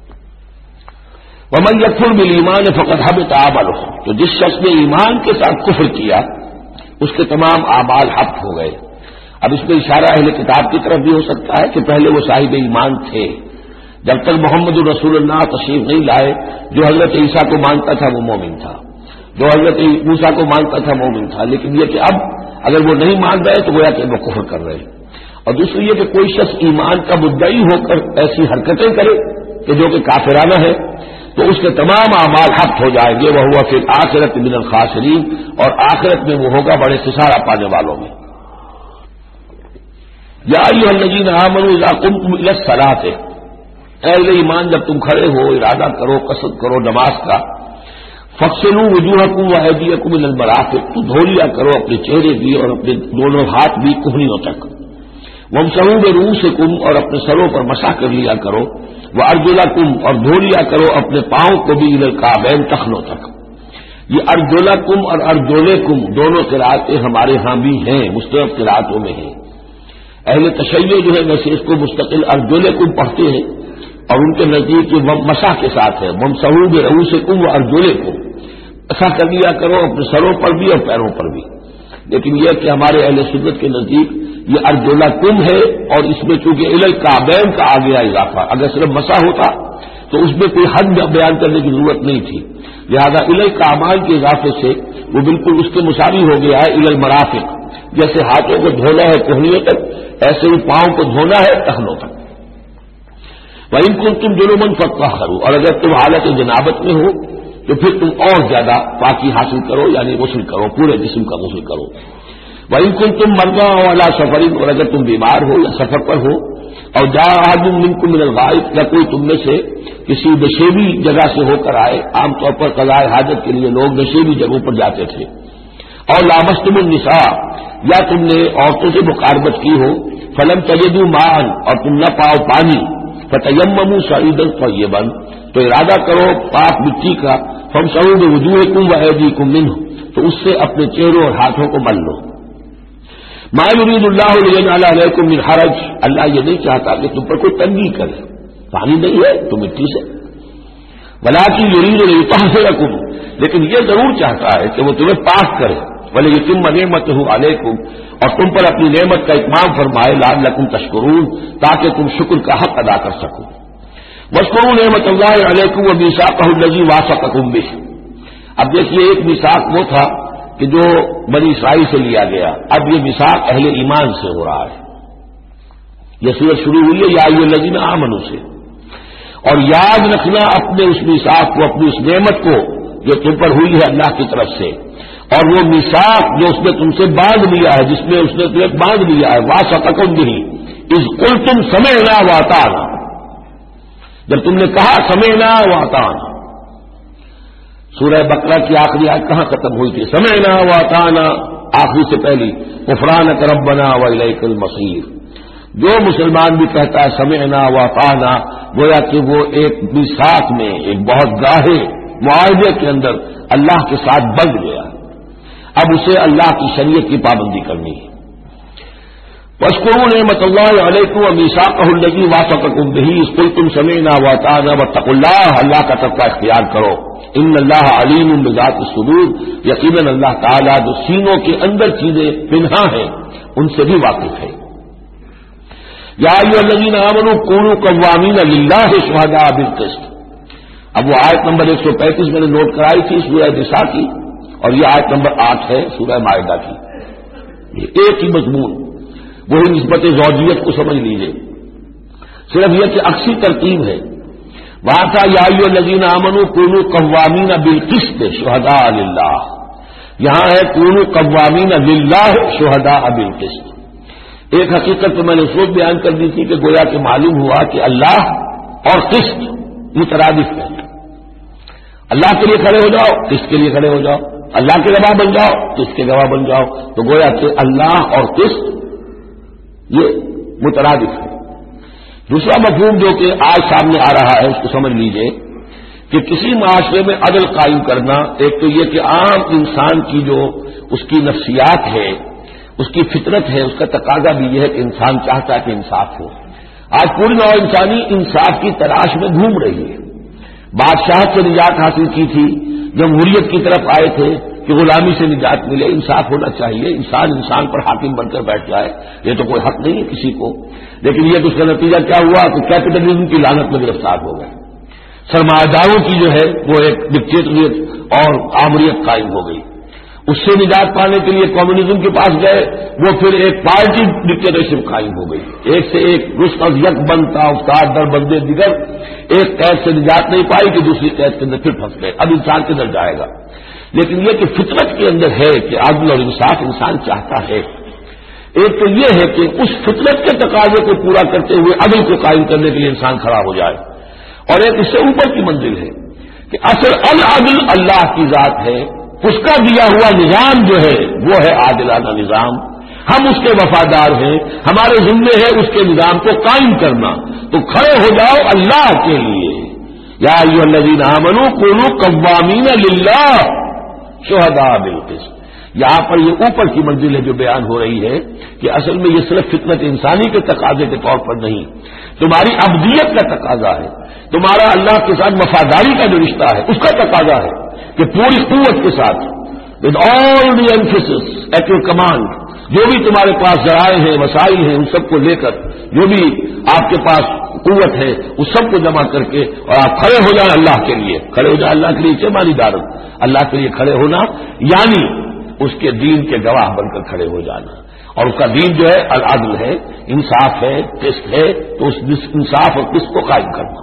ومن یکفر بالایمان فقد حبط عملہ، تو جس شخص نے ایمان کے ساتھ کفر کیا اس کے تمام اعمال حبط ہو گئے. اب اس میں اشارہ اہل کتاب کی طرف بھی ہو سکتا ہے کہ پہلے وہ صاحب ایمان تھے، جب تک محمد الرسول اللہ تشریف نہیں لائے جو حضرت عیسیٰ کو مانتا تھا وہ مومن تھا، جو حضرت موسیٰ کو مانتا تھا مومن تھا. لیکن یہ کہ اب اگر وہ نہیں مان رہے تو گویا کہ وہ کفر کر رہے ہیں. اور دوسری یہ کہ کوئی شخص ایمان کا مدعی ہو کر ایسی حرکتیں کرے کہ جو کہ کافرانہ ہے تو اس کے تمام اعمال حبط ہو جائیں گے. وہ ہوا پھر آخرت من الخاسرین، اور آخرت میں وہ ہوگا بڑے خسارہ پانے والوں میں. یا ایھا الذین آمنوا اذا قمتم الی الصلاۃ، اے اہل ایمان جب تم کھڑے ہو ارادہ کرو قصد کرو نماز کا، فاغسلوا وجوہکم وایدیکم الی المرافق، تو دھو لیا کرو اپنے چہرے بھی اور اپنے دونوں ہاتھ بھی کہنیوں تک. وامسحوا برؤوسکم، اور اپنے سروں پر مسح کر لیا کرو. وارجلکم، اور دھو لیا کرو اپنے پاؤں کو بھی الی الکعبین، ٹخنوں تک. یہ ارجلکم اور ارجلکم دونوں قرأتیں ہمارے ہاں بھی ہیں، مستند قرأتوں میں ہیں. اہل تشیع جو ہے ویسے اس کو مستقل ارجلکم پڑھتے ہیں اور ان کے نزدیک یہ مسح کے ساتھ ہے. وامسحوا برؤوسکم وارجلکم، مسح کر لیا کرو اپنے سروں پر بھی اور پیروں پر بھی. لیکن یہ کہ ہمارے اہل سنت کے نزدیک یہ ارجلکم ہے، اور اس میں چونکہ الی الکعبین کا آ گیا اضافہ، اگر صرف مسح ہوتا تو اس میں کوئی حد بیان کرنے کی ضرورت نہیں تھی. لہذا الی الکعبین کے اضافے سے وہ بالکل اس کے مساوی ہو گیا ہے الی المرافق. جیسے ہاتھوں کو دھونا ہے کوہنیوں تک، ایسے ہی پاؤں کو دھونا ہے ٹخنوں تک. وَإِن كُنتُمْ جُنُبًا فَاطَّهِّرُوا، اور اگر تم حالت جنابت میں ہو تو پھر تم اور زیادہ پاکی حاصل کرو، یعنی غسل کرو، پورے جسم کا غسل کرو. وَإِن كُنتُمْ مَرْضَىٰ أَوْ عَلَىٰ سَفَرٍ، اور اگر تم بیمار ہو یا سفر پر ہو، اور جاء أَحَدٌ مِّنكُم مِّنَ الْغَائِطِ، یا کوئی تم میں سے کسی نشیبی جگہ سے ہو کر آئے، عام طور پر قضاء حاجت کے لیے لوگ نشیبی جگہوں پر جاتے تھے. اور لامستم النساء، یا تم نے عورتوں سے مقاربت کی ہو، فلم تجدوا ماء، اور تم نہ پاؤ پانی، فتیمموا صعیدا طیبا، تو ارادہ کرو پاک مٹی کا، فامسحوا بوجوہکم وایدیکم منہ، تو اس سے اپنے چہروں اور ہاتھوں کو مل لو. ما یرید اللہ لیجعل علیکم من حرج، اللہ یہ نہیں چاہتا کہ تم پر کوئی تنگی کرے، پانی نہیں ہے تو مٹی سے. ولکن یرید لیطہرکم، لیکن یہ ضرور چاہتا ہے کہ وہ تمہیں پاک کرے. ولیتم نعمتہ علیکم، اور تم پر اپنی نعمت کا اتمام فرمائے، لعلکم تشکرون، تاکہ تم شکر کا حق ادا کر سکو. واذکروا نعمت اللہ علیکم ومیثاقہ الذی واثقکم بہ. اب دیکھیے ایک میثاق وہ تھا کہ جو بنی اسرائیل سے لیا گیا، اب یہ میثاق اہل ایمان سے ہو رہا ہے. یہ سورت شروع ہوئی ہے یا ایھا الذین آمنوا سے، اور یاد رکھنا اپنے اس میثاق کو، اپنی اس نعمت کو جو تم پر ہوئی ہے اللہ کی طرف سے، اور وہ میثاق جو اس نے تم سے باندھ لیا ہے، جس میں اس نے تمہیں باندھ لیا ہے. واثقکم بہ اذ قلتم سمعنا واطعنا، جب تم نے کہا سمعنا واطعنا. سورہ بقرہ کی آخری آیت کہاں ختم ہوئی تھی؟ سمعنا واطعنا، آخری سے پہلی غفرانک ربنا والیک المصیر. جو مسلمان بھی کہتا ہے سمعنا واطعنا، گویا کہ وہ ایک میثاق میں، ایک بہت گاہے معاہدے کے اندر اللہ کے ساتھ بندھ گیا. اب اسے اللہ کی شریعت کی پابندی کرنی ہے. واذکروا نعمت اللہ علیکم ومیثاقہ الذی واثقکم بہ اذ قلتم سمعنا واطعنا واتقوا اللہ، اللہ کا تقوی اختیار کرو. ان اللہ علیم بذات الصدور، یقیناً اللہ تعالیٰ جو سینوں کے اندر چیزیں پنہا ہیں ان سے بھی واقف ہے. یا ایھا الذین آمنوا کونوا قوامین للہ شہداء بالقسط. اب وہ آیت نمبر ایک سو پینتیس میں نے نوٹ کرائی تھی سورہ نساء کی، اور یہ آیت نمبر آٹھ ہے سورہ مائدہ کی. یہ ایک ہی مضمون، وہی نسبت زوجیت کو سمجھ لیجیے. صرف یہ کہ عکسی ترتیب ہے. وہاں تھا یا ایھا الذین آمنوا کونوا قوامین بالقسط شہداء للہ، یہاں ہے کونوا قوامین للہ شہداء بالقسط. ایک حقیقت تو میں نے اس وقت بیان کر دی تھی کہ گویا کہ معلوم ہوا کہ اللہ اور قسط مترادف ہے. اللہ کے لیے کھڑے ہو جاؤ، قسط کے لیے کھڑے ہو جاؤ. اللہ کے گواہ بن جاؤ، قسط کے گواہ بن جاؤ. تو گویا کہ اللہ اور قسط یہ مترادف ہے. دوسرا مفہوم جو کہ آج سامنے آ رہا ہے اس کو سمجھ لیجئے کہ کسی معاشرے میں عدل قائم کرنا، ایک تو یہ کہ عام انسان کی جو اس کی نفسیات ہے، اس کی فطرت ہے، اس کا تقاضا بھی یہ ہے کہ انسان چاہتا ہے کہ انصاف ہو. آج پوری نوع انسانی انصاف کی تلاش میں گھوم رہی ہے. بادشاہت سے نجات حاصل کی تھی، جمہوریت کی طرف آئے تھے کہ غلامی سے نجات ملے، انصاف ہونا چاہیے، انسان انسان پر حاکم بن کر بیٹھ جائے، یہ تو کوئی حق نہیں ہے کسی کو. لیکن یہ اس کا نتیجہ کیا ہوا کہ کیپٹلزم کی لعنت میں گرفتار ہو گئے. سرمایہ داروں کی جو ہے وہ ایک ڈکٹیٹریٹ اور آمریت قائم ہو گئی. اس سے نجات پانے کے لیے کمیونزم کے پاس گئے، وہ پھر ایک پارٹی ڈکٹیٹرشپ قائم ہو گئی. ایک سے ایک رشت از یک بنتا افطار در بندے دیگر. ایک قید سے نجات نہیں پائی کہ دوسری قید کے اندر پھر پھنس گئے. اب انسان کدھر جائے گا؟ لیکن یہ کہ فطرت کے اندر ہے کہ عدل اور انصاف انسان چاہتا ہے. ایک تو یہ ہے کہ اس فطرت کے تقاضے کو پورا کرتے ہوئے عدل کو قائم کرنے کے لیے انسان کھڑا ہو جائے. اور ایک اس سے اوپر کی منزل ہے کہ اصل العدل اللہ کی ذات ہے، اس کا دیا ہوا نظام جو ہے وہ ہے عادلانہ نظام. ہم اس کے وفادار ہیں، ہمارے ذمے ہے اس کے نظام کو قائم کرنا. تو کھڑے ہو جاؤ اللہ کے لیے. یا ایھا الذین آمنوا کونوا قوامین للہ شہداء بالقسط. یہاں پر یہ اوپر کی منزل ہے جو بیان ہو رہی ہے کہ اصل میں یہ صرف فطرت انسانی کے تقاضے کے طور پر نہیں، تمہاری عبدیت کا تقاضا ہے، تمہارا اللہ کے ساتھ وفاداری کا جو رشتہ ہے اس کا تقاضا ہے کہ پوری قوت کے ساتھ with all the emphasis at your command, جو بھی تمہارے پاس ذرائع ہیں، وسائل ہیں، ان سب کو لے کر جو بھی آپ کے پاس قوت ہے اس سب کو جمع کر کے اور آپ کھڑے ہو جائیں اللہ کے لیے. کھڑے ہو جائیں اللہ کے لیے چمانی دارت. اللہ کے لیے کھڑے ہونا یعنی اس کے دین کے گواہ بن کر کھڑے ہو جانا. اور اس کا دین جو ہے العدل ہے، انصاف ہے، قسط ہے. تو اس انصاف اور قسط کو قائم کرنا.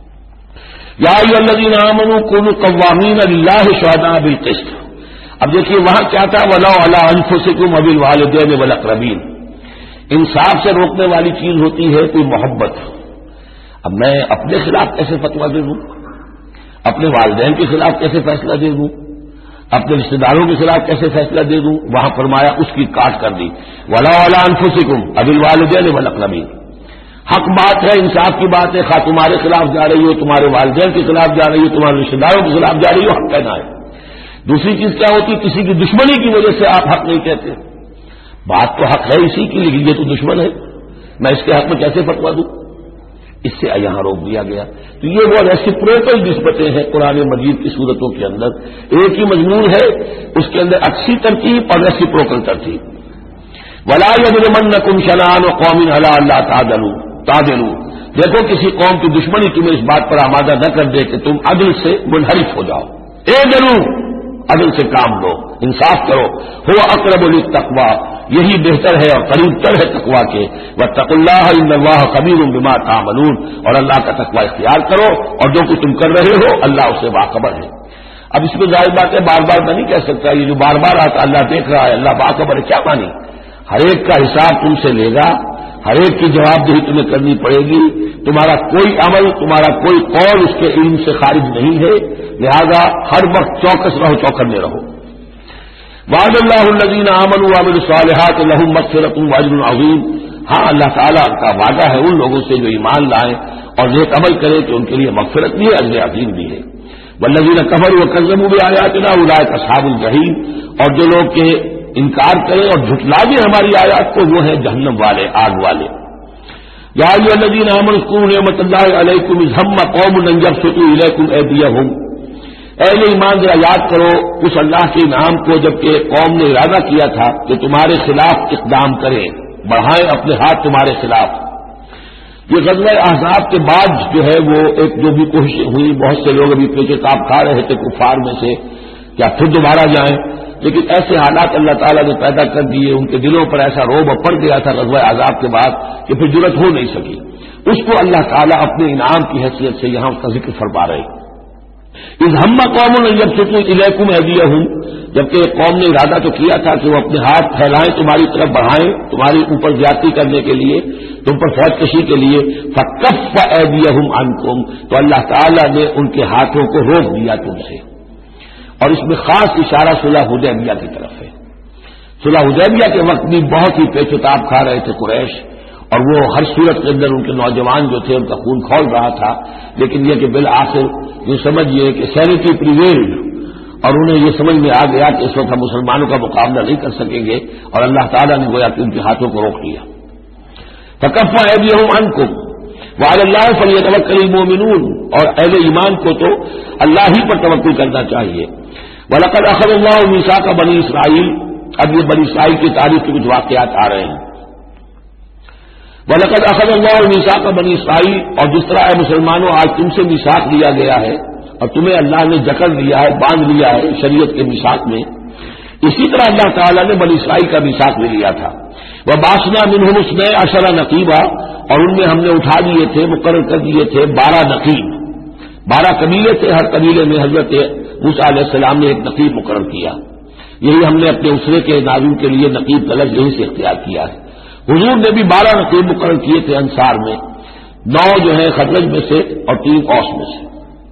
یا ایھا الذین آمنوا کونوا قوامین للہ شہداء بالقسط. اب دیکھیے وہاں کیا تھا، وَلَوْ عَلَىٰ أَنفُسِكُمْ وَبِالْوَالِدَيْنِ وَالْأَقْرَبِينَ. انصاف سے روکنے والی چیز ہوتی ہے کوئی محبت. اب میں اپنے خلاف کیسے فتویٰ دے دوں، اپنے والدین کے خلاف کیسے فیصلہ دے دوں، اپنے رشتے داروں کے خلاف کیسے فیصلہ دے دوں؟ وہاں فرمایا اس کی کاٹ کر دی. وَلَوْ عَلَىٰ أَنفُسِكُمْ وَبِالْوَالِدَيْنِ وَالْأَقْرَبِينَ. حق بات ہے، انصاف کی بات ہے. خواہ تمہارے خلاف جا رہی ہو، تمہارے والدین کے خلاف جا رہی ہو، تمہارے رشتے داروں کے خلاف جا رہی ہو، حق کہنا ہے. دوسری چیز کیا ہوتی، کسی کی دشمنی کی وجہ سے آپ حق نہیں کہتے. بات تو حق ہے اسی کی، لیکن یہ تو دشمن ہے، میں اس کے حق میں کیسے فتویٰ دوں؟ اس سے یہاں روک دیا گیا. تو یہ وہ ریسیپروکل نسبتیں ہیں قرآن مجید کی صورتوں کے اندر. ایک ہی مضمون ہے، اس کے اندر عکسی ترتیب اور ریسیپروکل ترتیب. وَلَا يَجْرِمَنَّكُمْ شَنَآنُ قَوْمٍ عَلَىٰ أَلَّا تَعْدِلُوا تعدلوا. دیکھو کسی قوم کی دشمنی تمہیں اس بات پر آمادہ نہ کر دے کہ تم عدل سے منحرف ہو جاؤ. اعدلوا، عدل سے کام لو، انصاف کرو. هو اقرب للتقوی، یہی بہتر ہے اور قریب تر ہے تقوی کے. واتقوا اللہ ان اللہ خبیر بما تعملون. اور اللہ کا تقوی اختیار کرو اور جو کچھ تم کر رہے ہو اللہ اس سے باخبر ہے. اب اس میں ظاہر بات ہے بار بار میں نہیں کہہ سکتا یہ جو بار بار آتا اللہ دیکھ رہا ہے، اللہ باخبر ہے، کیا مانی؟ ہر ایک کا حساب تم سے لے گا، ہر ایک کی جواب دہی تمہیں کرنی پڑے گی. تمہارا کوئی عمل، تمہارا کوئی قول اس کے علم سے خارج نہیں ہے. لہذا ہر وقت چوکس رہو، چوکنے رہو. وعد اللہ الذین آمنوا وعملوا الصالحات لهم مغفرۃ واجر عظیم. ہاں اللہ تعالیٰ کا وعدہ ہے ان لوگوں سے جو ایمان لائیں اور نیک عمل کریں کہ ان کے لیے مغفرت بھی ہے، اجر عظیم بھی ہے. والذین کفروا وکذبوا بآیاتنا اولئک اصحاب الجحیم. اور جو لوگ کہ انکار کریں اور جھٹلا دیں ہماری آیات کو وہ ہیں جہنم والے، آگ والے. یا ایھا الذین آمنوا اذکروا نعمت اللہ علیکم اذ ہم قوم ان یبسطوا الیکم ایدیہم. اہل ایمان ذرا یاد کرو اس اللہ کے انعام کو جبکہ قوم نے ارادہ کیا تھا کہ تمہارے خلاف اقدام کریں، بڑھائیں اپنے ہاتھ تمہارے خلاف. یہ غزوہ احزاب کے بعد جو ہے وہ ایک جو بھی کوششیں ہوئی، بہت سے لوگ ابھی پیچھے تاب کھا رہے تھے کفار میں سے کیا پھر دوبارہ جائیں، لیکن ایسے حالات اللہ تعالیٰ نے پیدا کر دیے، ان کے دلوں پر ایسا روب پڑ گیا تھا غزوہ احزاب کے بعد کہ پھر جرأت ہو نہیں سکی. اس کو اللہ تعالیٰ اپنے انعام کی حیثیت سے یہاں اس کا ذکر فرما رہے. اس ہم قوم نے جب ستو الیکم ایدیہم، جبکہ ایک قوم نے ارادہ تو کیا تھا کہ وہ اپنے ہاتھ پھیلائیں تمہاری طرف بڑھائیں تمہاری اوپر زیادتی کرنے کے لیے، تم پر فوج کشی کے لیے، فکف ایدیہم عنکم، تو اللہ تعالیٰ نے ان کے ہاتھوں کو روک دیا تم سے۔ اور اس میں خاص اشارہ صلح حدیبیہ کی طرف ہے۔ صلح حدیبیہ کے وقت بھی بہت ہی پیچ و تاب کھا رہے تھے قریش، اور وہ ہر صورت کے اندر ان کے نوجوان جو تھے ان کا خون کھول رہا تھا، لیکن یہ کہ بالآخر یہ سمجھیے کہ سینٹی پریویلڈ، اور انہیں یہ سمجھ میں آ گیا کہ اس وقت ہم مسلمانوں کا مقابلہ نہیں کر سکیں گے، اور اللہ تعالیٰ نے گویا کہ ان کے ہاتھوں کو روک لیا۔ فکف ایدیہم عنکم وعلی اللہ فلیتوکل المؤمنون، اور اہل ایمان کو تو اللہ ہی پر توکل کرنا چاہیے۔ وَلَقَدْ أَخَذَ اللَّهُ مِيثَاقَ بَنِي إِسْرَائِيلَ، اب یہ بنی اسرائیل کی تاریخ کے کچھ واقعات آ رہے ہیں۔ وَلَقَدْ أَخَذَ اللَّهُ مِيثَاقَ بَنِي إِسْرَائِيلَ، اور جس طرح اے مسلمانوں آج تم سے میثاق لیا گیا ہے اور تمہیں اللہ نے جکڑ لیا ہے، باندھ لیا ہے شریعت کے میثاق میں، اسی طرح اللہ تعالیٰ نے بنی اسرائیل کا میثاق بھی لیا تھا۔ وَبَعَثْنَا مِنْهُمُ اثْنَيْ عَشَرَ نَقِيبًا، اور ان میں ہم نے اٹھا دیے تھے، مقرر کر دیے تھے بارہ نقیب، بارہ قبیلے تھے، ہر قبیلے میں حضرت موسیٰ علیہ السلام نے ایک نقیب مقرر کیا۔ یہی ہم نے اپنے اسرے کے ناظرین کے لیے نقیب کا لفظ یہیں سے اختیار کیا ہے۔ حضور نے بھی بارہ نقیب مقرر کیے تھے انصار میں، نو جو ہیں خزرج میں سے اور تین اوس میں سے۔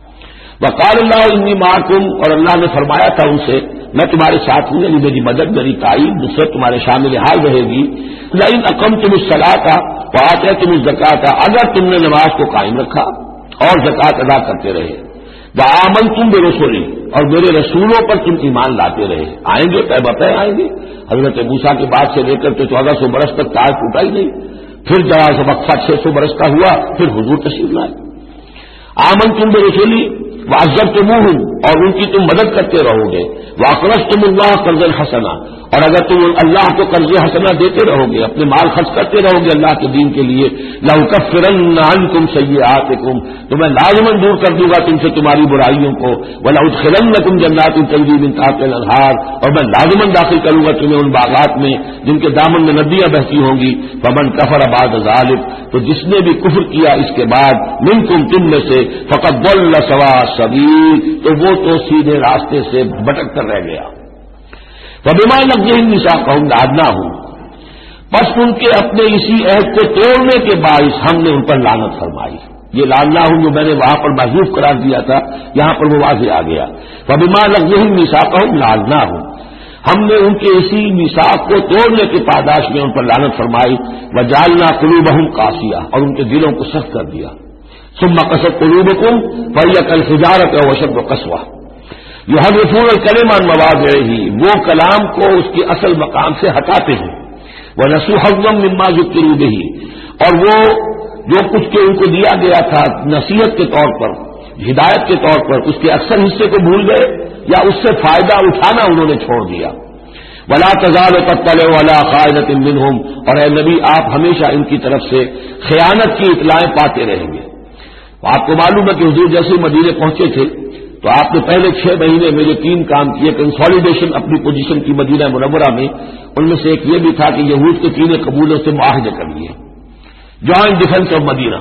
وقال اللہ انی معکم، اور اللہ نے فرمایا تھا ان سے میں تمہارے ساتھ ہوں، یعنی میری مدد میری تائید نصرت تمہارے شامل حال رہے گی۔ لئن اقمتم الصلاۃ وآتیتم الزکاۃ، اگر تم نے نماز کو قائم رکھا اور زکات ادا کرتے رہے، وآمنتم برسلی، اور میرے رسولوں پر تم ایمان لاتے رہے، آئیں گے طے بطے آئیں گے۔ حضرت موسیٰ کے بعد سے لے کر تو چودہ سو برس تک تار ٹوٹا ہی نہیں، پھر ذرا سا وقفہ چھ سو برس کا ہوا، پھر حضور تشریف لائے۔ آمنتم برسلی وعزرتموہم، اور ان کی تم مدد کرتے رہو گے، واقرضتم اللہ قرضا حسنا، اور اگر تم اللہ کو قرض حسنا دیتے رہو گے، اپنے مال خرچ کرتے رہو گے اللہ کے دین کے لیے، لأکفرن عنکم سیئاتکم، تو میں لازماً دور کر دوں گا تم سے تمہاری برائیوں کو، ولأدخلنکم جنات تجری من تحتها الانہار، اور میں لازماً داخل کروں گا تمہیں ان باغات میں جن کے دامن میں ندیاں بہتی ہوں گی۔ فمن کفر بعد ذلک، تو جس نے بھی کفر کیا اس کے بعد، منکم تم میں سے، فقد ضل سواء السبیل، تو وہ تو سیدھے راستے سے بھٹک کر رہ گیا۔ فبما نقضهم ميثاقهم لعناهم، بس ان کے اپنے اسی عہد کو توڑنے کے باعث ہم نے ان پر لعنت فرمائی۔ یہ لعناهم جو میں نے وہاں پر محذوف قرار دیا تھا، یہاں پر وہ واضح آ گیا۔ فبما نقضهم ميثاقهم لعناهم، ہم نے ان کے اسی میثاق کو توڑنے کے پاداش میں ان پر لعنت فرمائی۔ وجعلنا قلوبهم قاسیہ، اور ان کے دلوں کو سخت کر دیا۔ ثم قست قلوبكم فهي كالحجارة واشد قسوة، یحرفون الکلم عن مواضعہ، وہ کلام کو اس کے اصل مقام سے ہٹاتے ہیں۔ ونسوا حظا مما ذکروا به، اور وہ جو کچھ کہ ان کو دیا گیا تھا نصیحت کے طور پر، ہدایت کے طور پر، اس کے اکثر حصے کو بھول گئے یا اس سے فائدہ اٹھانا انہوں نے چھوڑ دیا۔ ولا تزال تطلع على خائنة منهم، اور اے نبی آپ ہمیشہ ان کی طرف سے خیانت کی اطلاعیں پاتے رہیں گے۔ آپ کو معلوم ہے کہ حضور جیسے مدینے پہنچے تھے تو آپ نے پہلے چھ مہینے میں جو تین کام کیے، کنسالیڈیشن اپنی پوزیشن کی مدینہ منورہ میں، ان میں سے ایک یہ بھی تھا کہ یہود کے تین قبیلوں سے معاہدے کر لیے، جوائنٹ ڈیفنس آف مدینہ،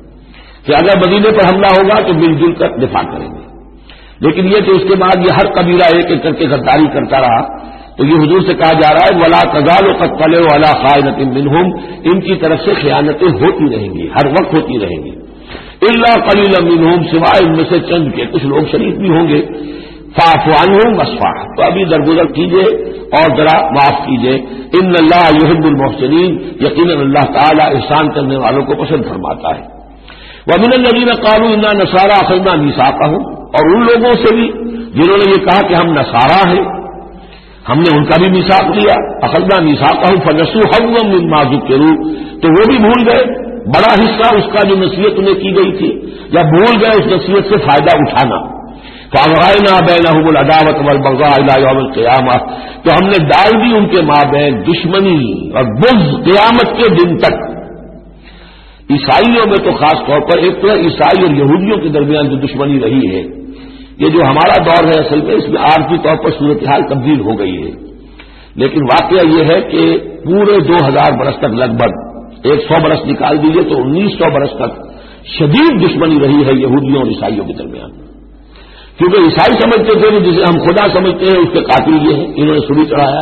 کہ اگر مدینے پر حملہ ہوگا تو مل جل کر دفاع کریں گے۔ لیکن یہ کہ اس کے بعد یہ ہر قبیلہ ایک ایک کر کے غداری کرتا رہا، تو یہ حضور سے کہا جا رہا ہے ولا تزال تطلع على خائنة منهم، ان کی طرف سے خیانتیں ہوتی رہیں گی، ہر وقت ہوتی رہیں گی۔ الا قلیلا منهم، سوائے ان میں سے چند کے، کچھ لوگ شریف بھی ہوں گے۔ فاعف عنهم واصفح، تو ابھی درگزر کیجئے اور ذرا معاف کیجئے۔ ان اللہ یحب المحسنین، یقیناً اللہ تعالی احسان کرنے والوں کو پسند فرماتا ہے۔ ومن الذین قالوا انا نصارى اخذنا ميثاقهم، اور ان لوگوں سے بھی جنہوں نے یہ کہا کہ ہم نصارہ ہیں، ہم نے ان کا بھی میثاق لیا۔ اخذنا ميثاقهم فنسوا حظا مما ذکروا، تو وہ بھی بھول گئے بڑا حصہ اس کا جو نصیحت انہیں کی گئی تھی، یا بھول گئے اس نصیحت سے فائدہ اٹھانا۔ فَأَغْرَيْنَا بَيْنَهُمُ الْعَدَاوَةَ وَالْبَغْضَاءَ إِلَىٰ يَوْمِ الْقِيَامَةِ، تو ہم نے ڈال دی ان کے مابین دشمنی اور بغض قیامت کے دن تک۔ عیسائیوں میں تو خاص طور پر ایک تو عیسائی اور یہودیوں کے درمیان جو دشمنی رہی ہے، یہ جو ہمارا دور ہے اصل میں اس میں عارضی طور پر صورتحال تبدیل ہو گئی ہے، لیکن واقعہ یہ ہے کہ پورے دو ہزار برس تک لگ بھگ ایک سو برس نکال دیجیے تو انیس سو برس تک شدید دشمنی رہی ہے یہودیوں اور عیسائیوں کے درمیان۔ کیونکہ عیسائی سمجھتے تھے کہ جسے ہم خدا سمجھتے ہیں اس کے قاتل یہ ہیں، انہوں نے سولی چڑھایا۔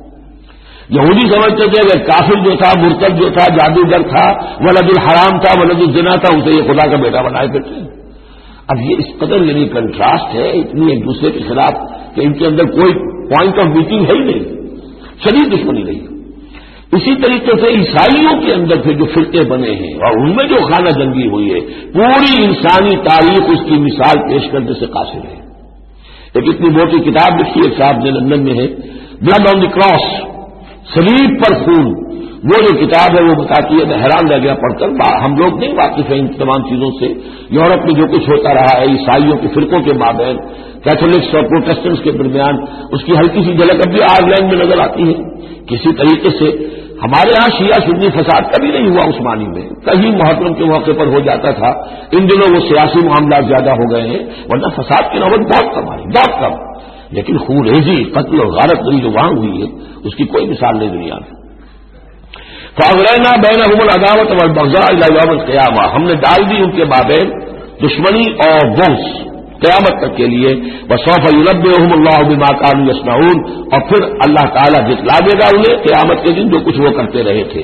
یہودی سمجھتے تھے کہ کافر جو تھا، مرتد جو تھا، جادوگر تھا، ولد الحرام تھا، ولد الزنا تھا، اسے یہ خدا کا بیٹا بنائے بیٹھے۔ اب یہ اس قدر یعنی کنٹراسٹ ہے اتنی ایک دوسرے کے خلاف کہ ان کے اندر کوئی پوائنٹ آف میٹنگ ہے ہی نہیں، شدید دشمنی رہی۔ اسی طریقے سے عیسائیوں کے اندر پھر جو فرقے بنے ہیں اور ان میں جو خانہ جنگی ہوئی ہے، پوری انسانی تاریخ اس کی مثال پیش کرنے سے قاصر ہے۔ ایک اتنی موٹی کتاب لکھی ہے صاحب نے لندن میں ہے، بلڈ آن دی کراس، صلیب پر خون، وہ جو کتاب ہے وہ بتاتی ہے، میں حیران رہ گیا پڑھ کر۔ ہم لوگ نہیں واقف ہیں ان تمام چیزوں سے، یورپ میں جو کچھ ہوتا رہا ہے عیسائیوں کے فرقوں کے مابین، کیتھولکس اور پروٹسٹنٹس کے درمیان، اس کی ہلکی سی جھلک اب بھی آئرلینڈ میں نظر آتی ہے۔ کسی طریقے سے ہمارے ہاں شیعہ سنی فساد کبھی نہیں ہوا عثمانی میں، کہیں محرم کے موقع پر ہو جاتا تھا، ان دنوں وہ سیاسی معاملات زیادہ ہو گئے ہیں، ورنہ فساد کی نوبت بہت کم آئی، بہت کم۔ لیکن خون ریزی، قتل اور غارت گری جو وہاں ہوئی ہے اس کی کوئی مثال نہیں دنیا میں۔ فَأَغْرَيْنَا بَيْنَهُمُ الْعَدَاوَةَ وَالْبَغْضَاءَ إِلَىٰ يَوْمِ الْقِيَامَةِ، ہم نے ڈال دی ان کے مابین دشمنی اور بغض قیامت تک کے لیے۔ وَسَوْفَ يُنَبِّئُهُمُ اللَّهُ بِمَا كَانُوا يَصْنَعُونَ، اور پھر اللہ تعالیٰ جتلا دے گا انہیں قیامت کے دن جو کچھ وہ کرتے رہے تھے۔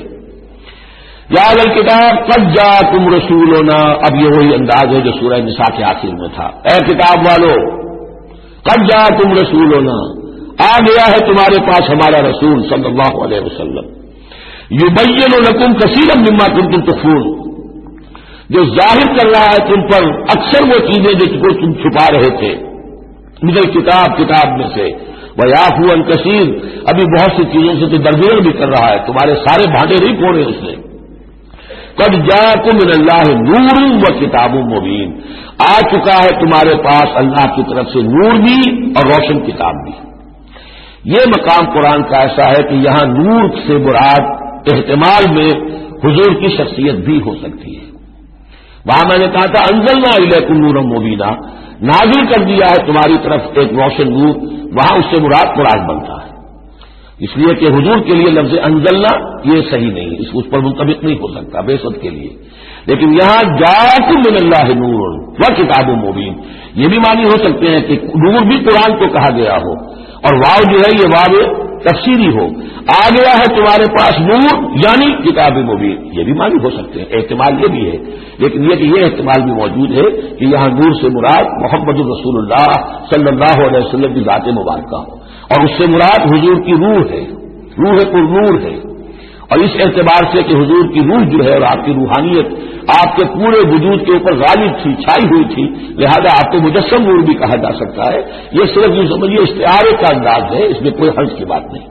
یا اہل الکتاب قد جاءکم رسولنا، اب یہ وہی انداز ہے جو سورہ نساء کے آخر میں تھا، اے کتاب والو قد جاءکم رسولنا، آ گیا ہے تمہارے پاس ہمارا رسول صلی اللہ علیہ وسلم، یبین لکم کثیرا مما کنتم تخفون، جو ظاہر کر رہا ہے تم پر اکثر وہ چیزیں جس کو تم چھپا رہے تھے، مجھے کتاب کتاب میں سے، ویعفو عن کثیر، ابھی بہت سی چیزوں سے تو درگزر بھی کر رہا ہے، تمہارے سارے بھانڈے نہیں پھوڑے اس نے۔ قد جاءکم من اللہ نور و کتاب مبین، آ چکا ہے تمہارے پاس اللہ کی طرف سے نور بھی اور روشن کتاب بھی۔ یہ مقام قرآن کا ایسا ہے کہ یہاں نور سے مراد احتمال میں حضور کی شخصیت بھی ہو سکتی ہے۔ وہاں میں نے کہا تھا انزلنا الیکم نورا مبینا، نازل کر دیا ہے تمہاری طرف ایک روشن نور، وہاں اس سے مراد قرآن بنتا ہے، اس لیے کہ حضور کے لیے لفظ انزلنا یہ صحیح نہیں، اس اس پر منطبق نہیں ہو سکتا بعثت کے لیے۔ لیکن یہاں جاءکم من اللہ نور و کتاب مبین، یہ بھی معنی ہو سکتے ہیں کہ نور بھی قرآن کو کہا گیا ہو، اور واو جو ہے یہ واو تفسیری ہو، آ گیا ہے تمہارے پاس نور یعنی کتاب مبین، یہ بھی معنی ہو سکتے ہیں، احتمال یہ بھی ہے۔ لیکن یہ کہ یہ احتمال بھی موجود ہے کہ یہاں نور سے مراد محمد الرسول اللہ صلی اللہ علیہ وسلم کی ذات مبارکہ ہو، اور اس سے مراد حضور کی روح ہے، روح پر نور ہے، اور اس اعتبار سے کہ حضور کی روح جو ہے اور آپ کی روحانیت آپ کے پورے وجود کے اوپر غالب تھی، چھائی ہوئی تھی، لہذا آپ کو مجسم نور بھی کہا جا سکتا ہے۔ یہ صرف یہ سمجھیے استعارے کا انداز ہے، اس میں کوئی حرج کی بات نہیں۔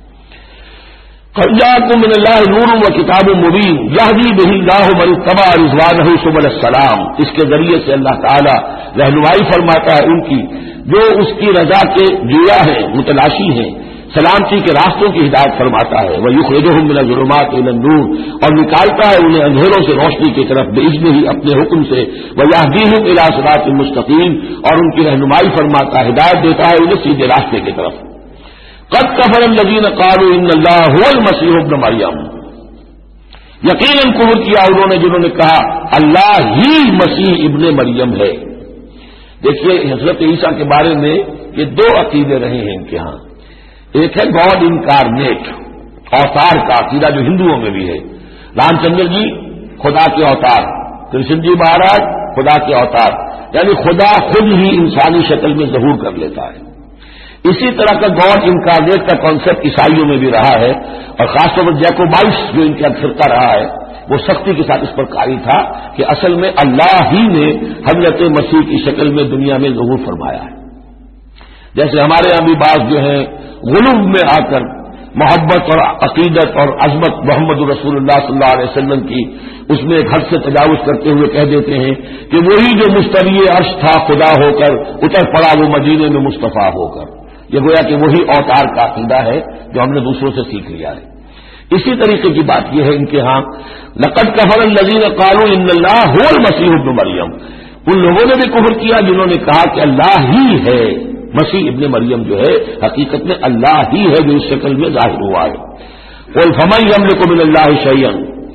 قد جاءکم من اللہ نور و کتاب مبین یہدی بہ اللہ من اتبع رضوانہ سبل السلام، اس کے ذریعے سے اللہ تعالی رہنمائی فرماتا ہے ان کی جو اس کی رضا کے جویا ہیں، متلاشی ہیں، سلامتی کے راستوں کی ہدایت فرماتا ہے۔ وَيُخْرِجُهُم مِّنَ الظُّلُمَاتِ إِلَى النُّورِ، اور نکالتا ہے انہیں اندھیروں سے روشنی کی طرف بِإِذْنِهِ ہی اپنے حکم سے۔ وَيَهْدِيهِمْ إِلَىٰ صِرَاطٍ مُّسْتَقِيمٍ، اور ان کی رہنمائی فرماتا ہے، ہدایت دیتا ہے انہیں سیدھے راستے کی طرف۔ قَدْ كَفَرَ الَّذِينَ قَالُوا إِنَّ اللَّهَ هُوَ الْمَسِيحُ ابْنُ مَرْيَمَ، یقیناً کفر کیا انہوں نے جنہوں نے کہا اللہ ہی مسیح ابن مریم ہے۔ دیکھیے حضرت عیسیٰ کے بارے میں یہ دو عقیدے رہے ہیں ان کے ہاں، ایک ہے گاڈ انکارنیٹ، اوتار کا عقیدہ جو ہندوؤں میں بھی ہے، رام چندر جی خدا کے اوتار، کرشن جی مہاراج خدا کے اوتار، یعنی خدا خود ہی انسانی شکل میں ظہور کر لیتا ہے۔ اسی طرح کا گاڈ انکارنیٹ کا کانسیپٹ عیسائیوں میں بھی رہا ہے، اور خاص طور پر جیکوبائٹس جو ان کا فرقہ رہا ہے وہ سختی کے ساتھ اس پر قائل تھا کہ اصل میں اللہ ہی نے حضرت مسیح کی شکل میں دنیا میں ظہور فرمایا ہے۔ جیسے ہمارے یہاں بھی بعض جو ہیں غلو میں آ کر محبت اور عقیدت اور عظمت محمد رسول اللہ صلی اللہ علیہ وسلم کی اس میں ایک حد سے تجاوز کرتے ہوئے کہہ دیتے ہیں کہ وہی جو مستوی عرش تھا خدا ہو کر اتر پڑا وہ مدینے میں مصطفیٰ ہو کر، یہ گویا کہ وہی اوتار کا عقیدہ ہے جو ہم نے دوسروں سے سیکھ لیا ہے۔ اسی طریقے کی بات یہ ہے ان کے ہاں لقد کفر الذین قالوا ان اللہ هو المسیح ابن مریم، ان لوگوں نے بھی کفر کیا جنہوں نے کہا کہ اللہ ہی ہے، مسیح ابن مریم جو ہے حقیقت میں اللہ ہی ہے جو اس شکل میں ظاہر ہوا ہے۔ قل فمن یملک من اللہ شیئا،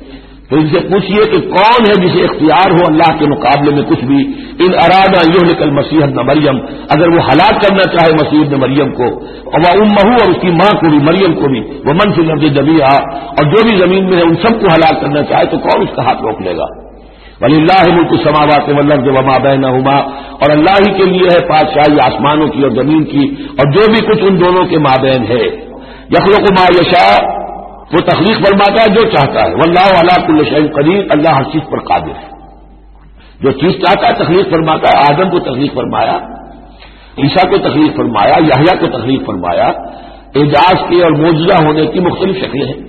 تو ان سے پوچھئے کہ کون ہے جسے اختیار ہو اللہ کے مقابلے میں کچھ بھی، ان ارادہ یہلک المسیح ابن مریم، اگر وہ ہلاک کرنا چاہے مسیح ابن مریم کو، و امہ اور اس کی ماں کو بھی، مریم کو بھی، وہ من فی الارض جميعا، اور جو بھی زمین میں ہے ان سب کو ہلاک کرنا چاہے تو کون اس کا ہاتھ روک لے گا؟ وللہ ملک السماوات والارض وما بینہما، اور اللہ ہی کے لیے ہے بادشاہی آسمانوں کی اور زمین کی اور جو بھی کچھ ان دونوں کے مابین ہے۔ یخلق ما یشاء، وہ تخلیق فرماتا ہے جو چاہتا ہے، واللہ علی کل شیء قدیر، اللہ ہر چیز پر قادر ہے، جو چیز چاہتا ہے تخلیق فرماتا ہے۔ آدم کو تخلیق فرمایا، عیسیٰ کو تخلیق فرمایا، یحییٰ کو تخلیق فرمایا، اعجاز کے اور معجزہ ہونے کی مختلف شکلیں ہیں۔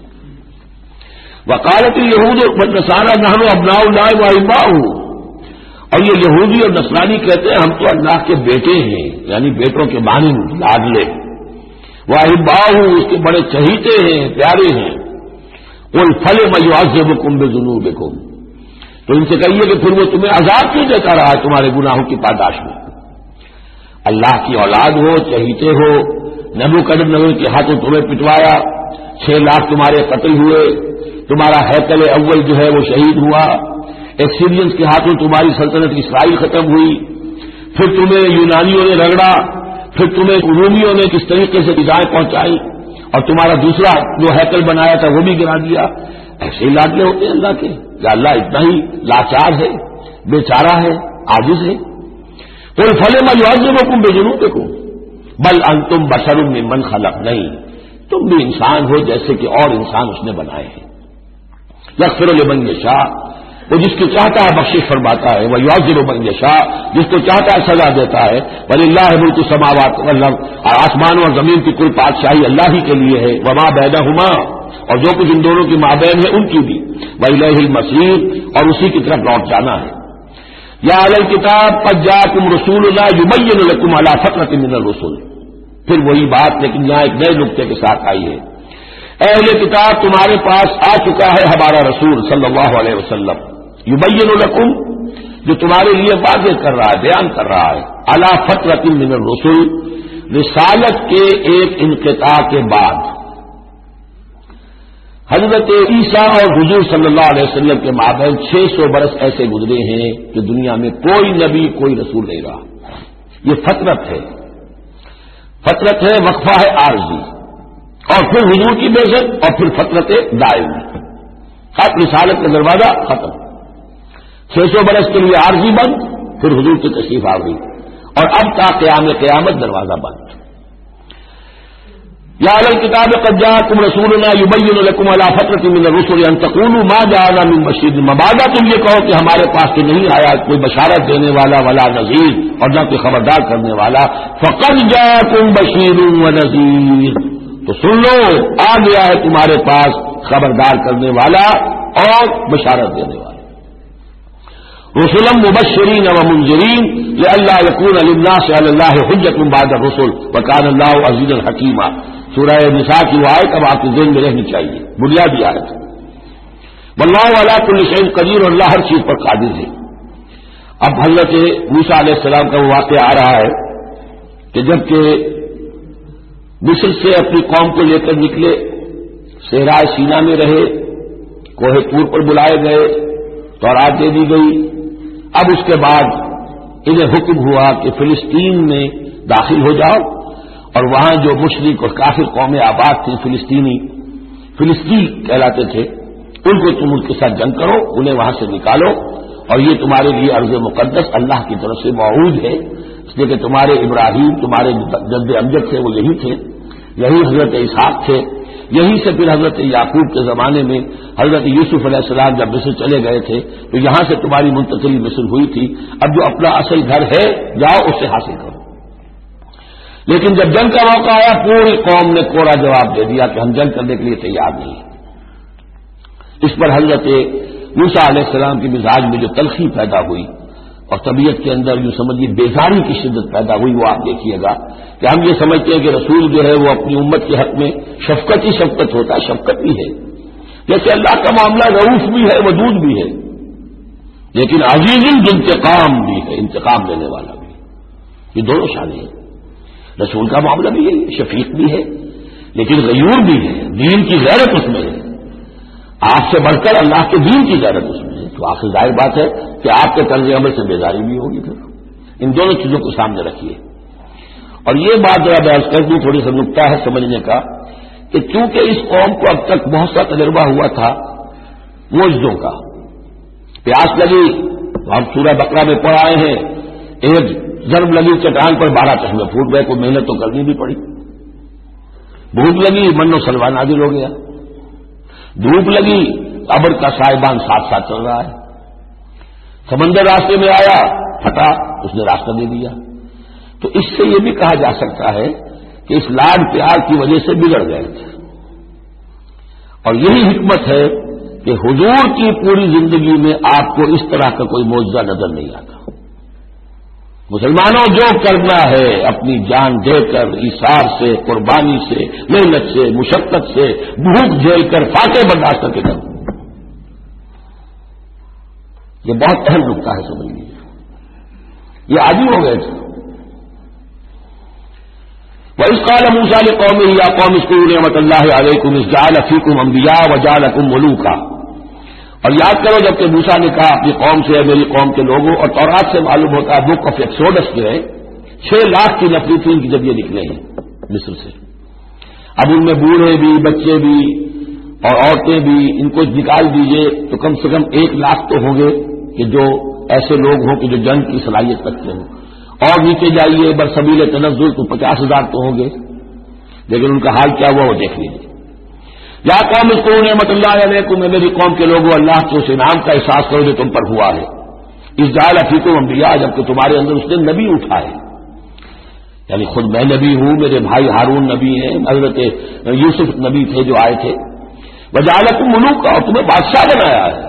وقالت الیہود والنصارى نحن ابناء اللہ واحباؤہ، اور یہ یہودی اور نصرانی کہتے ہیں ہم تو اللہ کے بیٹے ہیں، یعنی بیٹوں کے مانند لاڈلے، واحباؤہ اس کے بڑے چہیتے ہیں، پیارے ہیں۔ قل فلم یعذبکم بذنوبکم، تو ان سے کہیے کہ پھر وہ تمہیں عذاب کیوں دیتا رہا ہے تمہارے گناہوں کی پاداش میں؟ اللہ کی اولاد ہو، چہیتے ہو، نبوکدنضر کے ہاتھوں تمہیں پٹوایا، چھ لاکھ تمہارے قتل ہوئے، تمہارا ہیکل اول جو ہے وہ شہید ہوا، ایکسیرینس کے ہاتھوں تمہاری سلطنت اسرائیل ختم ہوئی، پھر تمہیں یونانیوں نے رگڑا، پھر تمہیں رومیوں نے کس طریقے سے ایذائیں پہنچائی، اور تمہارا دوسرا جو ہیکل بنایا تھا وہ بھی گرا دیا۔ ایسے ہی لاڈلے ہوتے ہیں اللہ کے، یا اللہ اتنا ہی لاچار ہے، بیچارہ ہے، عاجز ہے؟ قل فلم یعذبکم بذنوبکم بل انتم بشر ممن خلق، نہیں تم بھی انسان ہو جیسے کہ اور انسان اس نے بنائے ہیں۔ یغفر لمن یشاء، وہ جس کو چاہتا ہے بخشش فرماتا ہے، وہ یعذب من یشاء، جس کو چاہتا ہے سزا دیتا ہے۔ وللہ ملک السماوات والارض، اور آسمان اور زمین کی کل بادشاہی اللہ ہی کے لیے ہے، وما بینہما، اور جو کچھ ان دونوں کی مابین ہے ان کی بھی، وإلیہ المصیر، اور اسی کی طرف لوٹ جانا ہے۔ یا اہل الکتاب قد جاءکم رسولنا یبین لکم علی فترۃ من الرسل، پھر وہی بات لیکن یہاں ایک نئے نکتے کے ساتھ آئی ہے۔ اہل کتاب تمہارے پاس آ چکا ہے ہمارا رسول صلی اللہ علیہ وسلم، یبین لکم، جو تمہارے لیے واضح کر رہا ہے، بیان کر رہا ہے، علی فترۃ من الرسل، رسالت کے ایک انقطاع کے بعد۔ حضرت عیسیٰ اور حضور صلی اللہ علیہ وسلم کے مابین چھ سو برس ایسے گزرے ہیں کہ دنیا میں کوئی نبی کوئی رسول نہیں رہا۔ یہ فترت ہے، فترت ہے، وقفہ ہے عارضی، اور پھر حضور کی بعثت، اور پھر فترت دائمی، اب رسالت کا دروازہ ختم، چھ سو برس کے لیے عارضی بند، پھر حضور کی تشریف آوری، اور اب تا قیام قیامت دروازہ بند۔ یا اہل الکتاب قد جاءکم رسولنا یبین لکم علی فترۃ من الرسل ان تقولوا ما جاءنا من بشیر، مبادا تم یہ کہو کہ ہمارے پاس تو نہیں آیا کوئی بشارت دینے والا ولا نذیر، اور نہ کوئی خبردار کرنے والا۔ فقد جاءکم بشیر ونذیر، تو سن لو آ گیا ہے تمہارے پاس خبردار کرنے والا اور بشارت دینے والا۔ رسلا مبشرین ومنذرین لئلا یکون للناس علی اللہ حجۃ بعد الرسل وکان اللہ عزیزا حکیما، سورہ نساء کی وہ آیت اب آپ کے ذہن میں رہنی چاہیے، بنیادی آیت۔ واللہ علی کل شیء قدیر، اور اللہ ہر چیز پر قادر ہے۔ اب حضرت موسیٰ علیہ السلام کا وہ واقعہ آ رہا ہے کہ جب کہ مصر سے اپنی قوم کو لے کر نکلے، صحرائے سینا میں رہے، کوہ طور پر بلائے گئے، تورات دے دی گئی، اب اس کے بعد انہیں حکم ہوا کہ فلسطین میں داخل ہو جاؤ، اور وہاں جو مشرک اور کافر قومیں آباد تھیں، فلسطینی فلسطین کہلاتے تھے، ان کو تم ان کے ساتھ جنگ کرو، انہیں وہاں سے نکالو، اور یہ تمہارے لیے ارض مقدس اللہ کی طرف سے موعود ہے، اس لیے کہ تمہارے ابراہیم، تمہارے جد امجد تھے وہ یہی تھے، یہی حضرت اسحاق تھے، یہیں سے پھر حضرت یعقوب کے زمانے میں حضرت یوسف علیہ السلام جب مصر چلے گئے تھے تو یہاں سے تمہاری منتقلی مصر ہوئی تھی، اب جو اپنا اصل گھر ہے جاؤ اسے حاصل کرو۔ لیکن جب جنگ کا موقع آیا پوری قوم نے کوڑا جواب دے دیا کہ ہم جنگ کرنے کے لیے تیار نہیں ہیں۔ اس پر حضرت موسیٰ علیہ السلام کے مزاج میں جو تلخی پیدا ہوئی اور طبیعت کے اندر یوں سمجھیے بیزاری کی شدت پیدا ہوئی، وہ آپ دیکھیے گا کہ ہم یہ سمجھتے ہیں کہ رسول جو ہے وہ اپنی امت کے حق میں شفقت ہی شفقت ہوتا ہے، شفقت بھی ہے، جیسے اللہ کا معاملہ رؤوف بھی ہے، ودود بھی ہے، لیکن عزیز انتقام بھی ہے، انتقام لینے والا بھی، یہ دونوں شانیں ہیں۔ رسول کا معاملہ بھی ہے، شفیق بھی ہے، لیکن غیور بھی ہے، دین کی غیرت اس میں ہے۔ آپ سے بڑھ کر اللہ کے دین کی غیرت اس میں ہے، تو آخر ظاہر بات ہے کہ آپ کے طرز عمل سے بیزاری بھی ہوگی. پھر ان دونوں چیزوں کو سامنے رکھیے. اور یہ بات ذرا بیان کر دوں، تھوڑی سا نکتہ ہے سمجھنے کا، کہ چونکہ اس قوم کو اب تک بہت سا تجربہ ہوا تھا معجزوں کا. پیاس لگی تو ہم سورہ بقرہ میں پڑھ آئے ہیں، ایک ضرب لگی چٹان پر بارہ چشمے پھوٹ گئے، کوئی محنت تو کرنی بھی پڑی. بھوک لگی من و سلوا نازل ہو گیا. دھوپ لگی ابر کا سائبان ساتھ ساتھ چل رہا ہے. سمندر راستے میں آیا پھٹا، اس نے راستہ دے دیا. تو اس سے یہ بھی کہا جا سکتا ہے کہ اس لاڈ پیار کی وجہ سے بگڑ گئے تھے. اور یہی حکمت ہے کہ حضور کی پوری زندگی میں آپ کو اس طرح کا کوئی معجزہ نظر نہیں آتا. مسلمانوں جو کرنا ہے اپنی جان دے کر، ایثار سے، قربانی سے، محنت سے، مشقت سے، بھوک جھیل کر، فاقے برداشت کر کے کرو. یہ بہت اہم نکتہ ہے، سمجھ لیجیے. یہ عادی ہو گئے تھے. وَإِذْ قَالَ مُوسَىٰ لِقَوْمِهِ يَا قَوْمِ اذْكُرُوا نِعْمَةَ اللَّهِ عَلَيْكُمْ إِذْ جَعَلَ فِيكُمْ أَنبِيَاءَ وَجَعَلَكُمْ مُلُوكًا. اور یاد کرو جبکہ موسیٰ نے کہا اپنی قوم سے، میری قوم کے لوگوں، اور تورات سے معلوم ہوتا ہے بک آف ایکسوڈس جو ہے چھ لاکھ کی نفری تھی ان کی جب یہ نکلے ہیں مصر سے. اب ان میں بوڑھے بھی، بچے بھی اور عورتیں بھی، ان کو نکال دیجئے تو کم سے کم ایک لاکھ تو ہوں گے کہ جو ایسے لوگ ہوں کہ جو جنگ کی صلاحیت رکھتے ہوں. اور نیچے جائیے برسبیل تنزل تو پچاس ہزار تو ہوں گے. لیکن ان کا حال کیا ہوا وہ دیکھ لیجیے. یا قوم اذکروا نعمت اللہ علیکم، میری قوم کے لوگوں اللہ کے اس انعام کا احساس کرو جو تم پر ہوا ہے. اذ جعل فیکم انبیاء، جبکہ تمہارے اندر اس نے نبی اٹھائے. یعنی خود میں نبی ہوں، میرے بھائی ہارون نبی ہیں، حضرت یوسف نبی تھے جو آئے تھے. وجعلکم ملوکا، اور تمہیں بادشاہ بنایا ہے.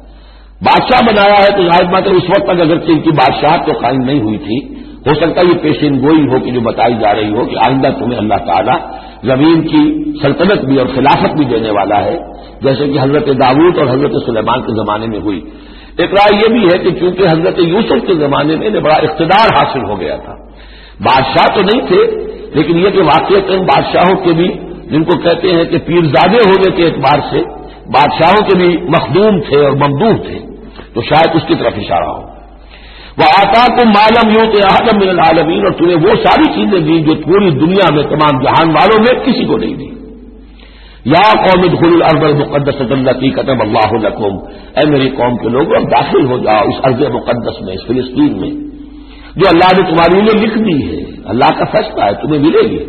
بادشاہ بنایا ہے تو ظاہر بات ہے اس وقت تک اگرچہ ان کی بادشاہت تو قائم نہیں ہوئی تھی، ہو سکتا ہے یہ پیشین گوئی ہو کہ جو بتائی جا رہی ہو کہ آئندہ تمہیں اللہ تعالیٰ زمین کی سلطنت بھی اور خلافت بھی دینے والا ہے، جیسے کہ حضرت داؤد اور حضرت سلیمان کے زمانے میں ہوئی. ایک رائے یہ بھی ہے کہ چونکہ حضرت یوسف کے زمانے میں انہیں بڑا اقتدار حاصل ہو گیا تھا. بادشاہ تو نہیں تھے لیکن یہ کہ واقعات بادشاہوں کے بھی، جن کو کہتے ہیں کہ پیرزادے ہونے کے اعتبار سے بادشاہوں کے بھی مخدوم تھے اور ممدوح تھے، تو شاید اس کی طرف اشارہ ہو. وَآتَاكُم مَّا لَمْ يُؤْتِ أَحَدًا مِّنَ الْعَالَمِينَ، اور تمہیں وہ ساری چیزیں دی جو پوری دنیا میں تمام جہان والوں میں کسی کو نہیں دی. یا قوم ادخلوا الارض المقدسۃ التي كتب اللہ لكم، اے میری قوم کے لوگوں اب داخل ہو جاؤ اس ارض مقدس میں، اس فلسطین میں جو اللہ نے تمہارے لیے لکھ دی ہے. اللہ کا فیصلہ ہے، تمہیں ملے گی.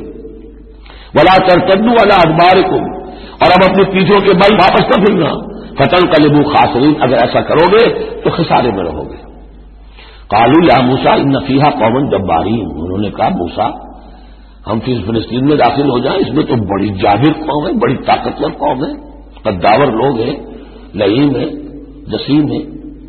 ولا ترتدوا على ادباركم، اور اب اپنی پیٹھوں کے بل واپس نہ پھرنا. فتنقلبوا خاسرین، اگر ایسا کرو گے تو خسارے میں رہو گے. قالوا یا موسیٰ ان فیہا قوم جبارین، انہوں نے کہا موسیٰ ہم پھر فلسطین میں داخل ہو جائیں، اس میں تو بڑی جابر قوم ہے، بڑی طاقتور قوم ہے، قداور لوگ ہیں، لعین ہے، جسیم ہے.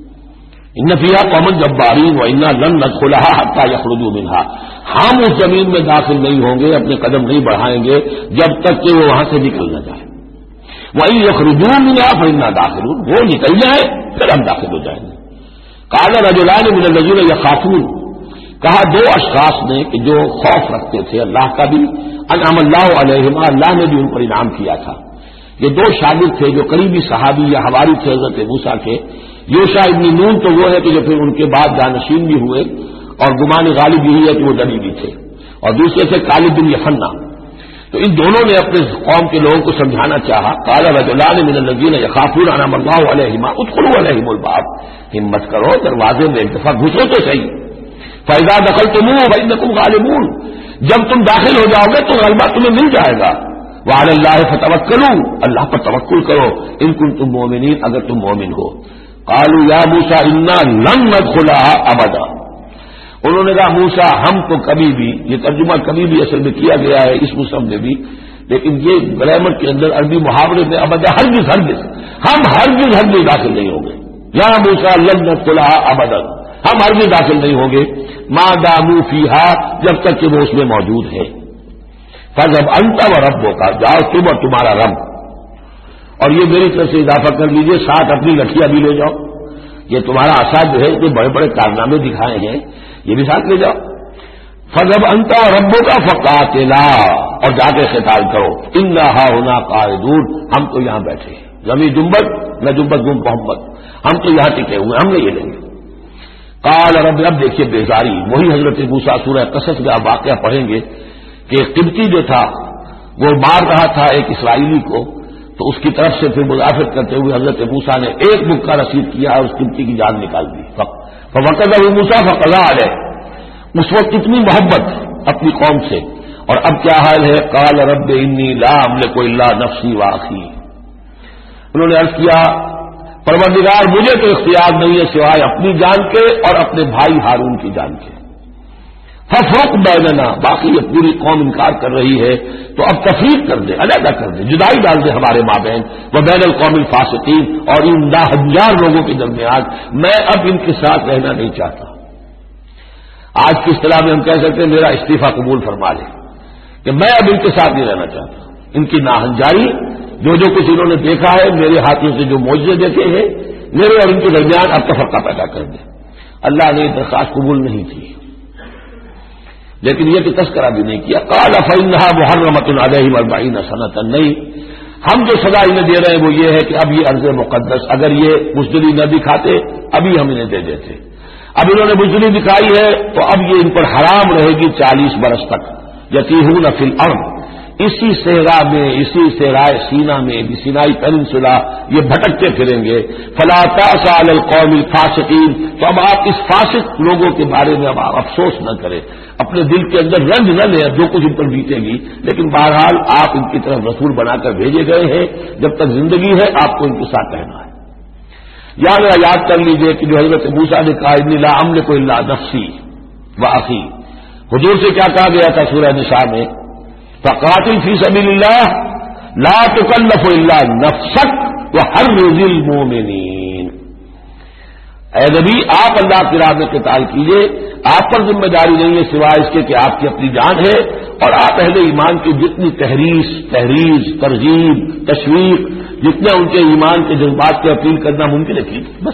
ان فیہا قوم جبارین وانا لن ندخلها حتى يخرجوا منها، ہم اس زمین میں داخل نہیں ہوں گے، اپنے قدم نہیں بڑھائیں گے جب تک کہ وہ وہاں سے نکل نہ جائے. وَإِن يَخْرُجُوا مِنْهَا فَإِنَّا دَاخِلُونَ، وہ نکل جائیں پھر ہم داخل ہو جائیں گے. قال رجلان من الذين يخافون، کہا دو اشخاص نے کہ جو خوف رکھتے تھے اللہ کا بھی، انعم اللہ علیہما، اللہ نے بھی ان پر انعام کیا تھا. یہ دو شاگرد تھے جو قریبی صحابی یا حواری تھے حضرت موسیٰ کے. یوشع ابن نون تو وہ ہے کہ جو پھر ان کے بعد جانشین بھی ہوئے، اور گمان غالب یہی ہے کہ وہ نبی بھی تھے. اور دوسرے تھے خالد بن یحنہ. تو ان دونوں نے اپنے قوم کے لوگوں کو سمجھانا چاہا. قال رجلان من الذين يخافون انعم الله عليهما ادخلوا عليهم الباب، ہمت کرو دروازے میں ایک دفعہ گھسو تو صحیح. فاذا دخلتموه فانكم غالبون، جب تم داخل ہو جاؤ گے تو غلبہ تمہیں مل جائے گا. وعلى الله فتوکلوا، اللہ پر توکل کرو، ان کنتم مؤمنین، اگر تم مومن ہو. قالوا یا موسیٰ انا لن ندخلها ابدا، انہوں نے کہا موسیٰ ہم تو کبھی بھی، یہ ترجمہ کبھی بھی اصل میں کیا گیا ہے اس مصحف میں بھی، لیکن یہ گرامر کے اندر عربی محاورے میں ابدا ہرگز ہرگز، ہم ہرگز ہرگز داخل نہیں ہوں گے. یا موسیٰ لن ندخلها ابدا، ہم ہرگز داخل نہیں ہوں گے ما داموا فیہا، جب تک کہ وہ اس میں موجود ہے. فاذهب انت وربک، جاؤ تم اور تمہارا رب. اور یہ میری طرف سے اضافہ کر لیجیے، ساتھ اپنی لٹھیاں بھی لے جاؤ. یہ تمہارا عصا جو ہے جو بڑے بڑے کارنامے دکھائے ہیں یہ بھی ساتھ لے جاؤ. فجب انت اور ربوں کا فقاتلا، اور جا کے قتال کرو، انا ہاہنا قاعدون، ہم تو یہاں بیٹھے ہیں، زمین جنبت نہ جنبت گم محمد، ہم تو یہاں ٹکے ہوئے، ہم نہیں یہ لیں گے۔ قال رب، اب دیکھیے بیزاری، وہی حضرت موسیٰ سورہ قصص کا واقعہ پڑھیں گے کہ قبطی جو تھا وہ مار رہا تھا ایک اسرائیلی کو، تو اس کی طرف سے پھر مدافعت کرتے ہوئے حضرت موسیٰ نے ایک مکہ رسید کیا اور اس قبطی کی جان نکال دی۔ فوقذہ موسیٰ فقضى علیہ، اس وقت اتنی محبت اپنی قوم سے، اور اب کیا حال ہے؟ قال رب انی لا املک الا نفسی واخی، انہوں نے عرض کیا پروردگار مجھے تو اختیار نہیں ہے سوائے اپنی جان کے اور اپنے بھائی ہارون کی جان کے، ففرق بیننا، باقی یہ پوری قوم انکار کر رہی ہے تو اب تفریق کر دے، علیحدہ کر دے، جدائی ڈال دے ہمارے مابین، وبین القوم الفاسقین، اور ان لا ہزار لوگوں کے درمیان میں اب ان کے ساتھ رہنا نہیں چاہتا۔ آج کی اصطلاح میں ہم کہہ سکتے ہیں میرا استعفیٰ قبول فرما لیں کہ میں اب ان کے ساتھ نہیں رہنا چاہتا، ان کی ناہنجاری، جو جو کچھ انہوں نے دیکھا ہے، میرے ہاتھوں سے جو معجزے دیکھے ہیں، میرے اور ان کے درمیان اب تفرقہ پیدا کر دیں۔ اللہ نے یہ درخواست قبول نہیں کی، لیکن یہ کہ تذکرہ بھی نہیں کیا۔ قال فإنها محرمة عليهم أربعين سنة، نہیں، ہم جو سزا انہیں دے رہے ہیں وہ یہ ہے کہ اب یہ ارض مقدس، اگر یہ بزدلی نہ دکھاتے ابھی ہم انہیں دے دیتے، اب انہوں نے بزدلی دکھائی ہے تو اب یہ ان پر حرام رہے گی چالیس برس تک، یتیہون فی الارض، اسی صحرا میں، اسی صحرائے سینا میں، سینائی پیننسولا، یہ بھٹکتے پھریں گے۔ فلا تأس علی القوم الفاسقین، تو اب آپ اس فاسق لوگوں کے بارے میں اب آپ افسوس نہ کریں، اپنے دل کے اندر رنج نہ لیں جو کچھ ان پر بیتے گی، لیکن بہرحال آپ ان کی طرف رسول بنا کر بھیجے گئے ہیں، جب تک زندگی ہے آپ کو ان کے ساتھ رہنا ہے۔ یاد یاد کر لیجئے کہ جو حضرت موسیٰ نے کہا انی لا املک الا نفسی واخی، حضور سے کیا کہا گیا تھا سورہ نساء میں؟ فقاتل فی سبیل اللہ لا تکلف الا نفسک وحرض المؤمنین، اے نبی آپ اللہ کی راہ میں قتال کیجیے، آپ پر ذمہ داری نہیں ہے سوائے اس کے کہ آپ کی اپنی جان ہے، اور آپ اہل ایمان کی جتنی تحریص تحریض ترغیب تشویق، جتنے ان کے ایمان کے جذبات کی اپیل کرنا ممکن ہے کیجیے بس۔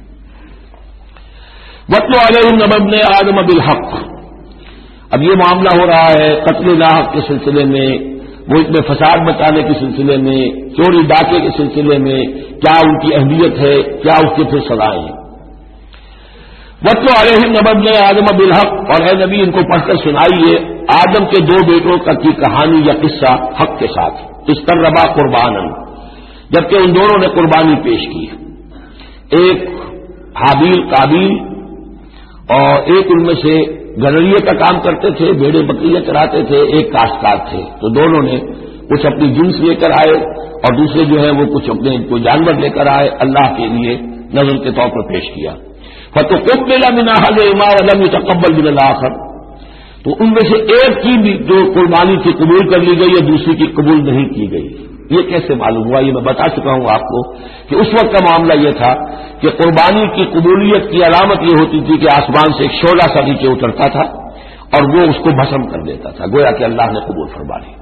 وَاتْلُ عَلَيْهِمْ نَبَأَ ابْنَيْ آدَمَ بِالْحَقِّ، اب یہ معاملہ ہو رہا ہے قتل لاحق کے سلسلے میں، ملک میں فساد مچانے کے سلسلے میں، چوری ڈاکے کے سلسلے میں، کیا ان کی اہمیت ہے، کیا اس کی پھر سزائیں ہیں۔ وَاتْلُ عَلَيْهِمْ نَبَأَ ابْنَيْ آدَمَ بِالْحَقِّ، اور اے نبی ان کو پڑھ کر سنائیے آدم کے دو بیٹوں کا کی کہانی یا قصہ حق کے ساتھ، اِسْتَرَّبَا قُرْبَانًا، جبکہ ان دونوں نے قربانی پیش کی، ایک حابیل قابیل، اور ایک ان میں سے گنریے کا کام کرتے تھے، بھیڑے بکریاں چراتے تھے، ایک کاشتکار تھے، تو دونوں نے کچھ اپنی جنس لے کر آئے اور دوسرے جو ہے وہ کچھ اپنے کوئی جانور لے کر آئے، اللہ کے لیے نذر کے طور پر پیش کیا۔ فَتُقُبِّلَ مِنْ أَحَدِهِمَا وَلَمْ يُتَقَبَّلْ مِنَ الْآخَرِ، تو ان میں سے ایک کی بھی جو قربانی تھی قبول کر لی گئی اور دوسری کی قبول نہیں کی گئی۔ یہ کیسے معلوم ہوا؟ یہ میں بتا چکا ہوں آپ کو کہ اس وقت کا معاملہ یہ تھا کہ قربانی کی قبولیت کی علامت یہ ہوتی تھی کہ آسمان سے ایک شعلہ سا نیچے اترتا تھا اور وہ اس کو بھسم کر دیتا تھا، گویا کہ اللہ نے قبول فرما لی۔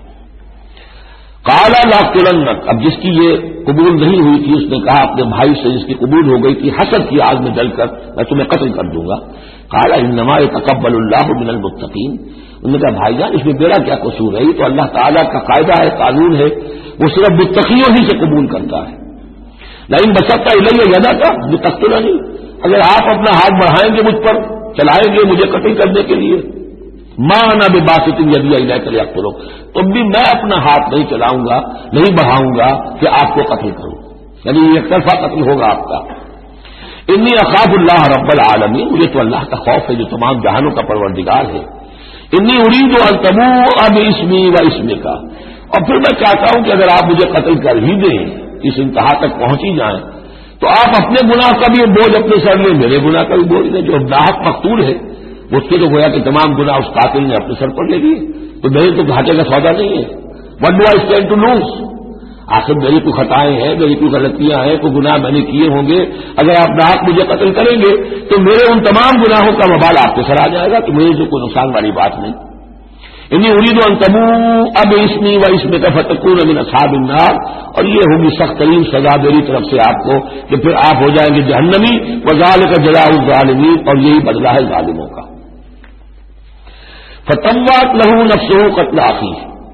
قال لأقتلنک، اب جس کی یہ قبول نہیں ہوئی تھی اس نے کہا اپنے بھائی سے جس کی قبول ہو گئی تھی حسد کی آگ میں جل کر میں تمہیں قتل کر دوں گا۔ قال انما يتقبل الله من المتقین، انہوں نے کہا بھائی جان اس میں میرا کیا قصور ہے، یہ تو اللہ تعالیٰ کا قاعدہ ہے، قانون ہے، وہ صرف متقیوں ہی سے قبول کرتا ہے۔ لیکن بسطت الیہ یدک لتقتلنی، اگر آپ اپنا ہاتھ بڑھائیں گے مجھ پر، چلائیں گے مجھے قتل کرنے کے لیے، ما انا بباسط یدی الیک لیقتلک، تب بھی میں اپنا ہاتھ نہیں چلاؤں گا، نہیں بڑھاؤں گا کہ آپ کو قتل کروں، یعنی ایک طرفہ قتل ہوگا آپ کا۔ انی اخاف اللہ رب العالمین، مجھے تو اللہ کا خوف ہے جو تمام جہانوں کا پروردگار ہے۔ انی ارید ان تبوء باسمی و اسمک، اور پھر میں چاہتا ہوں کہ اگر آپ مجھے قتل کر ہی دیں، اس انتہا تک پہنچ ہی جائیں، تو آپ اپنے گناہ کا بھی بوجھ اپنے سر لیں، میرے گناہ کا بھی بوجھ لیں، جو ناحق مقتول ہے اس کے تو گویا کہ تمام گناہ اس قاتل نے اپنے سر پر لے لیے، تو میرے تو گھاٹے کا سودا نہیں ہے۔ What do I stand to lose, آخر میری کوئی خطائیں ہیں، میری کوئی غلطیاں ہیں، کوئی گناہ میں نے کیے ہوں گے، اگر آپ ناحق مجھے قتل کریں گے تو میرے ان تمام گناہوں کا وبال آپ کے سر آ جائے گا، تو میرے سے کوئی نقصان والی بات نہیں۔ انی ارید ان تبوء باسمی و اسمک فتکون من اصحاب النار، اور یہ ہوگی سخت ترین سزا میری طرف سے آپ کو کہ پھر آپ ہو جائیں گے جہنمی، وذالک جزاء الظالمین، اور یہی بدلہ ہے ظالموں کا۔ فتوات لہو نفسہ قتل اخیہ،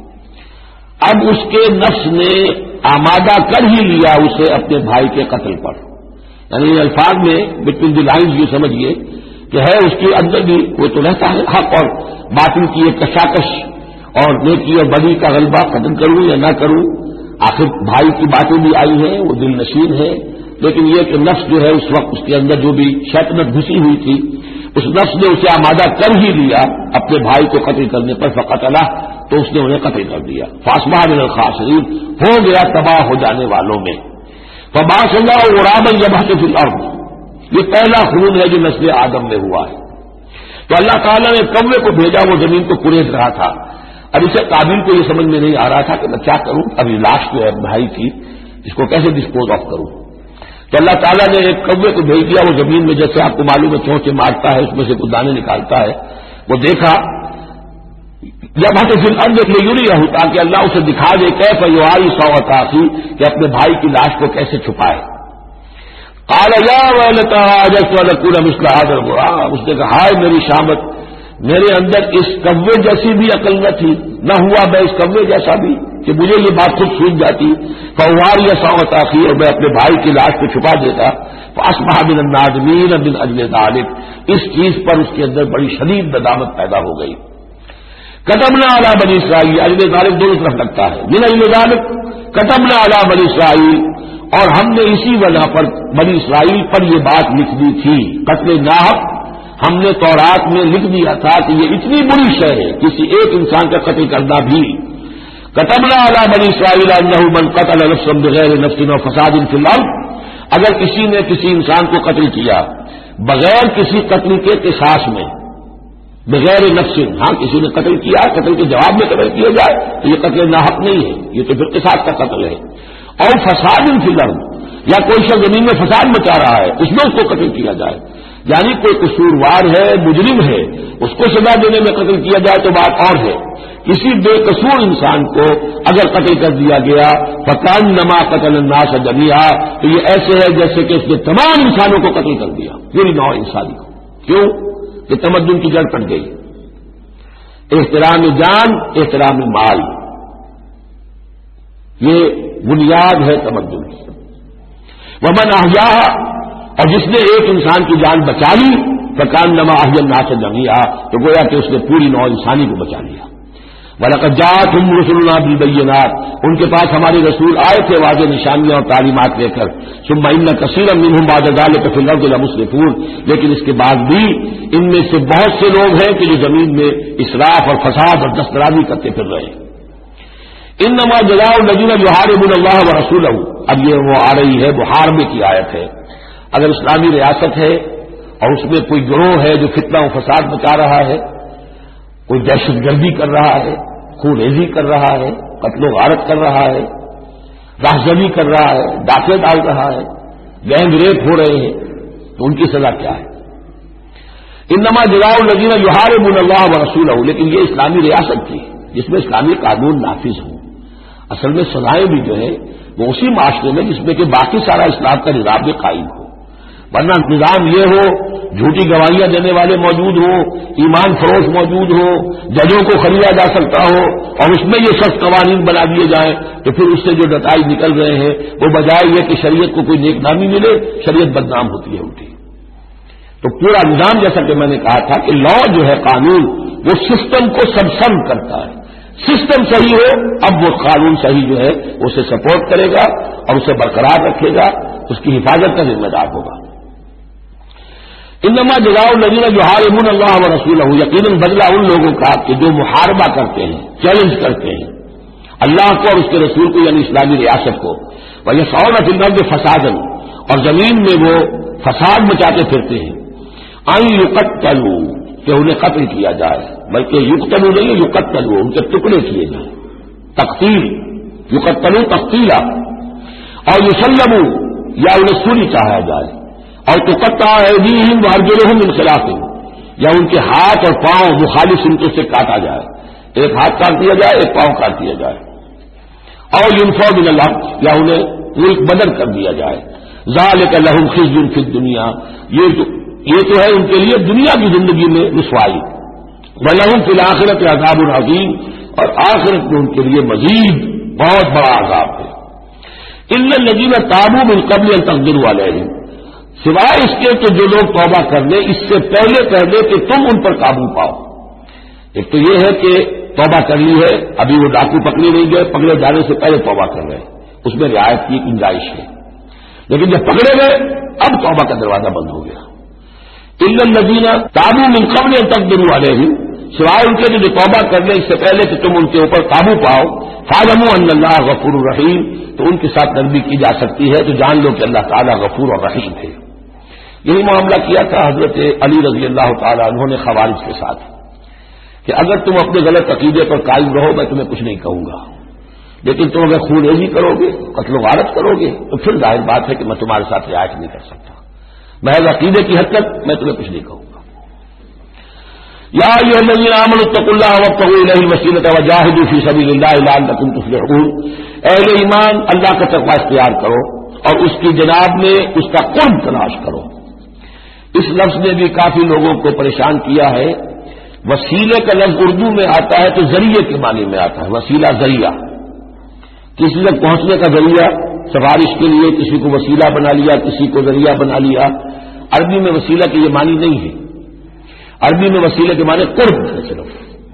اب اس کے نفس نے آمادہ کر ہی لیا اسے اپنے بھائی کے قتل پر. یعنی الفاظ میں بٹوین دی لائنز یہ سمجھیے کہ ہے اس کے اندر بھی وہ تو رہتا ہے حق اور باطل کی ایک کشاکش اور نیکی اور بدی کا غلبہ، قتل کروں یا نہ کروں. آخر بھائی کی باتیں بھی آئی ہیں، وہ دل نشین ہے، لیکن یہ کہ نفس جو ہے اس وقت اس کے اندر جو بھی شیطنت گھسی ہوئی تھی، اس نفس نے اسے آمادہ کر ہی لیا اپنے بھائی کو قتل کرنے پر. فقتلہ، تو اس نے انہیں قتل کر دیا. فاصبح من الخاسرین، ہو گیا تباہ ہو جانے والوں میں. فبعث اللہ غرابا یبحث فی الارض، یہ پہلا خون ہے جو نسل آدم میں ہوا ہے. تو اللہ تعالیٰ نے کوے کو بھیجا، وہ زمین کو کرید رہا تھا. اب اسے قابل کو یہ سمجھ میں نہیں آ رہا تھا کہ میں کیا کروں، اب یہ لاش جو ہے بھائی کی اس کو کیسے ڈسپوز آف کروں. تو اللہ تعالیٰ نے ایک کوے کو بھیج دیا. وہ زمین میں جیسے آپ کو معلوم ہے چونچے مارتا ہے، اس میں سے کچھ دانے نکالتا ہے. وہ دیکھا جب ہم پھر ارد کے یوں نہیں رہوں تاکہ اللہ اسے دکھا دے کیف یواری سوۃ اخی، کہ اپنے بھائی کی لاش کو کیسے چھپائے. قال یا ویلتا عجزت ان اکون مثل هذا الغراب، اس نے کہا ہائے میری شامت، میرے اندر اس کوے جیسی بھی عقل نہ تھی، نہ ہوا میں اس کوے جیسا بھی کہ مجھے یہ بات خود سوچ جاتی. فواری سوۃ اخی، اور میں اپنے بھائی کی لاش کو چھپا دیتا. فاصبح من النادمین من اجل ذلک، اس چیز پر اس کے اندر بڑی شدید ندامت پیدا ہو گئی. کتبنا علی بنی اسرائیل، اجل ذلک دونوں طرف لگتا ہے، من اجل ذلک کتبنا علی بنی اسرائیل، اور ہم نے اسی وجہ پر بنی اسرائیل پر یہ بات لکھ دی تھی. قتل ناحق ہم نے تورات میں لکھ دیا تھا کہ یہ اتنی بری شے ہے کسی ایک انسان کا قتل کرنا بھی. کتبنا علی بنی اسرائیل انہ من قتل نفسا بغیر نفس و فساد فی الارض، اگر کسی نے کسی انسان کو قتل کیا بغیر کسی قتل کے قصاص میں، بغیر نفس، ہاں کسی نے قتل کیا، قتل کے جواب میں قتل کیا جائے تو یہ قتل ناحق نہیں ہے، یہ تو پھر قصاص کا قتل ہے. اور فساد فی الارض، یا کوئی شخص زمین میں فساد مچا رہا ہے اس میں اس کو قتل کیا جائے، یعنی کوئی قصوروار ہے، مجرم ہے، اس کو سزا دینے میں قتل کیا جائے تو بات اور ہے. کسی بے قصور انسان کو اگر قتل کر دیا گیا فکانما قتل الناس جميعا، تو یہ ایسے ہے جیسے کہ اس نے تمام انسانوں کو قتل کر دیا، پوری نوع انسانی کو. کیوں کہ تمدن کی جڑ پڑ گئی. احترام جان، احترام مال، یہ بنیاد ہے تمدن کی. ومن احیاها، اور جس نے ایک انسان کی جان بچا لی فکانما احیا الناس جميعا، تو گویا کہ اس نے پوری نوع انسانی کو بچا لیا. وَلَقَدْ جَاءَتْهُمْ رُسُلُنَا بِالْبَيِّنَاتِ، ان کے پاس ہمارے رسول آئے تھے واضح نشانیاں اور تعلیمات لے کر. ثُمَّ إِنَّ كَثِيرًا مِّنْهُمْ بَعْدَ ذَلِكَ فِي الْأَرْضِ لَمُسْرِفُونَ، لیکن اس کے بعد بھی ان میں سے بہت سے لوگ ہیں کہ جو زمین میں اسراف اور فساد اور دسترازی کرتے پھر رہے. انما جزاء الذین یحاربون اللہ ورسولہ، اب یہ وہ آ رہی ہے محاربے کی آیت ہے. اگر اسلامی ریاست ہے اور اس میں کوئی گروہ ہے جو فتنہ و فساد مچا رہا ہے، کوئی دہشت گردی کر رہا ہے، خون ریزی کر رہا ہے، قتل و غارت کر رہا ہے، راہزنی کر رہا ہے، ڈاکے ڈال رہا ہے، گینگ ریپ ہو رہے ہیں، تو ان کی سزا کیا ہے؟ انما جزاء الذین یحاربون اللہ ورسولہ، لیکن یہ اسلامی ریاست تھی جس میں اسلامی قانون نافذ ہوں. اصل میں سزائیں بھی جو ہے وہ اسی معاشرے میں جس میں کہ باقی سارا اسلام کا نظام بھی قائم ہو. ورنہ نظام یہ ہو جھوٹی گواہیاں دینے والے موجود ہوں، ایمان فروش موجود ہوں، ججوں کو خریدا جا سکتا ہو اور اس میں یہ سخت قوانین بنا دیے جائیں، تو پھر اس سے جو نتائج نکل رہے ہیں وہ بجائے یہ کہ شریعت کو کوئی نیک نامی ملے، شریعت بدنام ہوتی ہے الٹی. تو پورا نظام جیسا کہ میں نے کہا تھا کہ لا جو ہے قانون وہ سسٹم کو سبسم کرتا ہے. سسٹم صحیح ہو اب وہ قانون صحیح جو ہے اسے سپورٹ کرے گا اور اسے برقرار رکھے گا، اس کی حفاظت کا ذمہ دار ہوگا. انما جزاء الذین یحاربون اللہ ورسولہ، یقیناً بدلہ ان لوگوں کا کہ جو محاربہ کرتے ہیں، چیلنج کرتے ہیں اللہ کو اور اس کے رسول کو، یعنی اسلامی ریاست کو. ویسعون فی الارض فسادا، اور زمین میں وہ فساد مچاتے پھرتے ہیں. ان یقتلوا، کہ انہیں قتل کیا جائے، بلکہ یقتلوا نہیں یقتلوا، ان کے ٹکڑے کیے جائیں. تقتیل، یقتلوا تقتیلا. اور یسلموا، یا انہیں سولی چاہا جائے. اور تقطع ایدیہم وارجلہم من خلاف، یا ان کے ہاتھ اور پاؤں مخالف سمتوں سے کاٹا جائے، ایک ہاتھ کاٹ دیا جائے، ایک پاؤں کاٹ دیا جائے. اور ينفوا من الارض، یا انہیں ملک بدر کر دیا جائے. ذالک لہم خزی فی الدنیا، یہ تو یہ تو ہے ان کے لیے دنیا کی زندگی میں رسوائی. وَلَهُمْ فِي الْآخِرَةِ عَذَابٌ عَظِيمٌ، اور آخرت میں ان کے لیے مزید بہت بڑا عذاب ہے۔ إِلَّا الَّذِينَ تَابُوا مِن قَبْلِ أَن تَقْدِرُوا عَلَيْهِمْ، سوائے اس کے کہ جو لوگ توبہ کر لیں اس سے پہلے پہلے کہ تم ان پر قابو پاؤ۔ ایک تو یہ ہے کہ توبہ کر لی ہے، ابھی وہ ڈاکو پکڑے نہیں گئے، پکڑے جانے سے پہلے توبہ کر رہے، اس میں رعایت کی گنجائش ہے، لیکن جب پکڑے گئے اب توبہ کا دروازہ بند ہو گیا۔ إِلَّا الَّذِينَ تَابُوا مِن قَبْلِ أَن تَقْدِرُوا عَلَيْهِمْ، سوائے ان کے جو توبہ کر لیں اس سے پہلے کہ تم ان کے اوپر قابو پاؤ، فَاعْلَمُوا أَنَّ اللَّهَ غَفُورٌ رَحِيمٌ، تو ان کے ساتھ نرمی کی جا سکتی ہے، تو جان لو کہ اللہ تعالیٰ غفور اور رحیم ہے۔ یہی معاملہ کیا تھا حضرت علی رضی اللہ تعالیٰ عنہ نے خوارج کے ساتھ کہ اگر تم اپنے غلط عقیدے پر قائم رہو میں تمہیں کچھ نہیں کہوں گا، لیکن تم اگر خون ریزی کرو گے، قتل و غارت کرو گے، تو پھر ظاہر بات ہے کہ میں تمہارے ساتھ رعایت نہیں کر سکتا، محض عقیدے کی حد تک میں تمہیں کچھ نہیں کہوں گا۔ یا ایھا الذین آمنوا اتقوا اللہ وابتغوا الیہ الوسیلۃ وجاہدوا فی سبیل اللہ لعلکم تفلحون، اہل ایمان اللہ کا تقوی اختیار کرو اور اس کی جناب میں اس کا قرب تلاش کرو۔ اس لفظ نے بھی کافی لوگوں کو پریشان کیا ہے۔ وسیلے کا لفظ اردو میں آتا ہے تو ذریعے کے معنی میں آتا ہے، وسیلہ ذریعہ، کسی تک پہنچنے کا ذریعہ، سفارش کے لیے کسی کو وسیلہ بنا لیا، کسی کو ذریعہ بنا لیا۔ عربی میں وسیلہ کے یہ معنی نہیں ہے، عربی میں وسیلے کے معنی قرب ہے صرف۔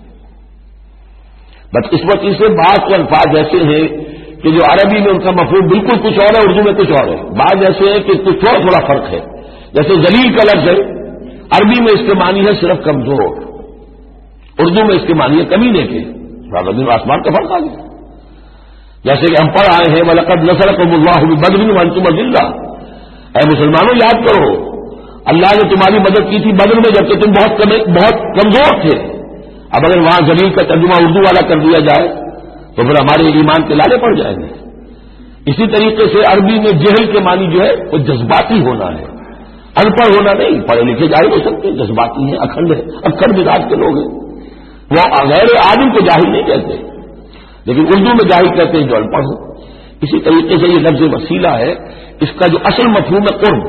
بدقسمتی سے بعض کے الفاظ ایسے ہیں کہ جو عربی میں ان کا مفہوم بالکل کچھ اور ہے، اردو میں کچھ اور ہے۔ بعض ایسے ہیں کہ کچھ تھوڑا تھوڑا فرق ہے، جیسے ذلیل کا لفظ ہے، عربی میں اس کے معنی ہے صرف کمزور، اردو میں اس کے معنی ہے کمینے کے، زمین و آسمان کا فرق آ گیا۔ جیسے کہ ہم پڑھ آئے ہیں وَلَقَدْ نَصَرَكُمُ اللَّهُ بِبَدْرٍ وَأَنْتُمْ أَذِلَّةٌ، اے مسلمانوں یاد کرو اللہ نے تمہاری مدد کی تھی بدر میں جبکہ تم بہت بہت کمزور تھے۔ اب اگر وہاں ذلیل کا ترجمہ اردو والا کر دیا جائے تو پھر ہمارے ایمان کے لالے پڑ جائیں گے۔ اسی طریقے سے عربی میں جہل کے معنی جو ہے وہ جذباتی ہونا ہے، ان پڑھ ہونا نہیں، پڑھے لکھے جاہل ہو سکتے، جذباتی ہیں، اکھنڈ ہے، اکھڑ مزاج کے لوگ ہیں، وہ غیر عالم کو جاہل نہیں کہتے، لیکن اردو میں جاہل کہتے ہیں جو ان پڑھ ہو۔ اسی طریقے سے یہ لفظ وسیلہ ہے، اس کا جو اصل مفہوم ہے قرب۔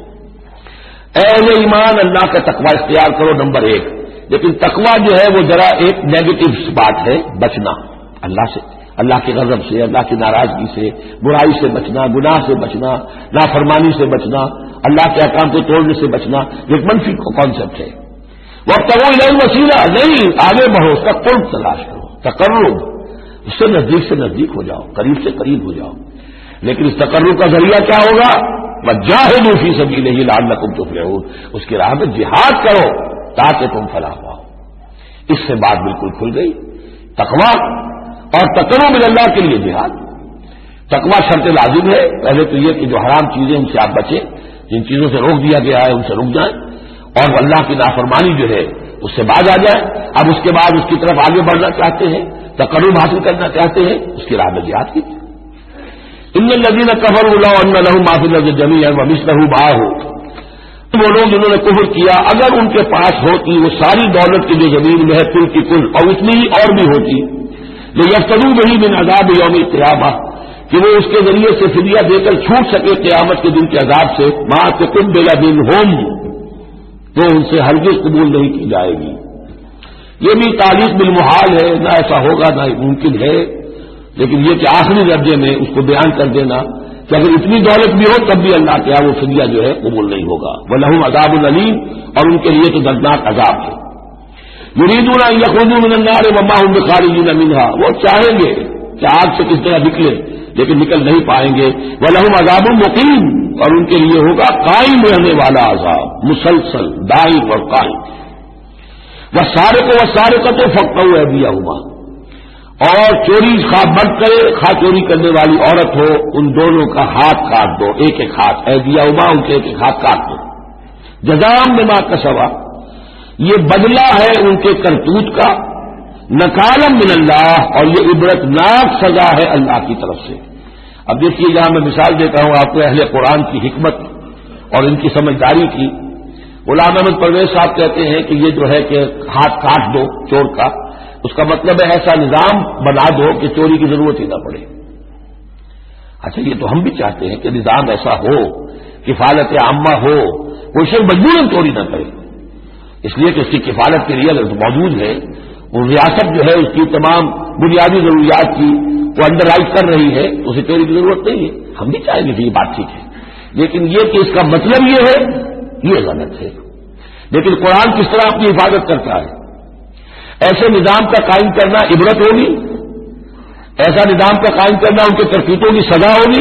اہل ایمان اللہ کا تقوی اختیار کرو نمبر ایک، لیکن تقوی جو ہے وہ ذرا ایک نیگیٹو بات ہے، بچنا اللہ سے، اللہ کے غضب سے، اللہ کی ناراضگی سے، برائی سے بچنا، گناہ سے بچنا، نافرمانی سے بچنا، اللہ کے احکام کو توڑنے سے بچنا، یہ ایک منفی کانسیپٹ ہے۔ وابتغوا الیہ الوسیلہ، نہیں آگے بڑھو، اس کا قرب تلاش کرو، تقرب، اس سے نزدیک سے نزدیک ہو جاؤ، قریب سے قریب ہو جاؤ۔ لیکن اس تقرب کا ذریعہ کیا ہوگا؟ وَجَاهِدُوا فِي سَبِيلِهِ لَعَلَّكُمْ تُفْلِحُونَ، اس کی راہ میں جہاد کرو تاکہ تم فلاح پاؤ۔ اس سے بات بالکل کھل گئی۔ تقوی اور تقرب اللہ کے لیے جہاد۔ تقوی شرط لازم ہے، پہلے تو یہ کہ جو حرام چیزیں ان سے آپ بچیں، جن چیزوں سے روک دیا گیا ہے ان سے رک جائیں، اور اللہ کی نافرمانی جو ہے اس سے باز آ جائیں۔ اب اس کے بعد اس کی طرف آگے بڑھنا چاہتے ہیں، تقرب حاصل کرنا چاہتے ہیں، اس کی راہ میں جہاد کیجیے۔ ان الذین کفروا لو ان لهم ما فی الارض جميعا ومثله معه، وہ لوگ جنہوں نے کفر کیا اگر ان کے پاس ہوتی وہ ساری دولت کی جو زمین میں ہے کل کی کل اور اتنی ہی اور بھی ہوتی، لیفتدوا به من عذاب یوم القیامہ، کہ وہ اس کے ذریعے سے فدیہ دے کر چھوٹ سکے قیامت کے دن کے عذاب سے، ما تقبل منہم، وہ ان سے ہرگز قبول نہیں کی جائے گی۔ یہ بھی تعلیق بالمحال ہے، نہ ایسا ہوگا نہ ممکن ہے، لیکن یہ کہ آخری درجے میں اس کو بیان کر دینا کہ اگر اتنی دولت بھی ہو تب بھی اللہ کے یہاں وہ فدیہ جو ہے قبول نہیں ہوگا۔ وَلَهُمْ عَذَابٌ أَلِيمٌ، اور ان کے لیے تو دردناک عذاب ہے۔ يُرِيدُونَ أَن يَخْرُجُوا مِنَ النَّارِ وَمَا هُمْ بِخَارِجِينَ مِنْهَا، وہ چاہیں گے کہ آگ سے کس طرح نکلے لیکن نکل نہیں پائیں گے۔ وَلَهُمْ عَذَابٌ مُقِيمٌ، اور ان کے لیے ہوگا قائم رہنے والا عذاب، مسلسل دائم اور قائم۔ وَالسَّارِقُ وَالسَّارِقَةُ فَاقْطَعُوا أَيْدِيَهُمَا، اور چوری خواہ مرد کرے خواہ چوری کرنے والی عورت ہو، ان دونوں کا ہاتھ کاٹ دو، ایک ایک ہاتھ، ایدیہما، ان کے ایک ایک ہاتھ کاٹ دو۔ جزاء بما کسبا، یہ بدلہ ہے ان کے کرتوت کا، نکالا من اللہ، اور یہ عبرت ناک سزا ہے اللہ کی طرف سے۔ اب دیکھیے یہاں میں مثال دیتا ہوں آپ کو اہل قرآن کی حکمت اور ان کی سمجھداری کی۔ غلام احمد پرویز صاحب کہتے ہیں کہ یہ جو ہے کہ ہاتھ کاٹ دو چور کا، اس کا مطلب ہے ایسا نظام بنا دو کہ چوری کی ضرورت ہی نہ پڑے۔ اچھا یہ تو ہم بھی چاہتے ہیں کہ نظام ایسا ہو، کفالت عامہ ہو، کوئی شخص مجبوراً چوری نہ کرے، اس لیے کہ اس کی کفالت کے لیے اگر موجود ہے، وہ ریاست جو ہے اس کی تمام بنیادی ضروریات کی وہ انڈر رائٹ کر رہی ہے، اسے تیری کی ضرورت نہیں ہے. ہم بھی چاہیں گے کہ یہ بات ٹھیک ہے، لیکن یہ کہ اس کا مطلب یہ ہے، یہ غلط ہے. لیکن قرآن کس طرح اپنی حفاظت کرتا ہے؟ ایسے نظام کا قائم کرنا عبرت ہوگی، ایسا نظام کا قائم کرنا ان کے ترکیبوں کی سزا ہوگی.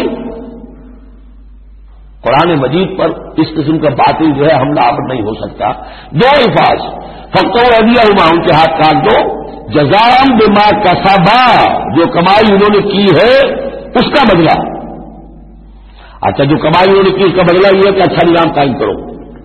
قرآن مجید پر اس قسم کا باطل جو ہے حملہ آور نہیں ہو سکتا. دو الفاظ فقط ودیا ہوا ان کے ہاتھ کاٹ دو، جزام بما کسبا، جو کمائی انہوں نے کی ہے اس کا بدلہ. اچھا جو کمائی انہوں نے کی اس کا بدلہ یہ ہے کہ اچھا نظام قائم کرو.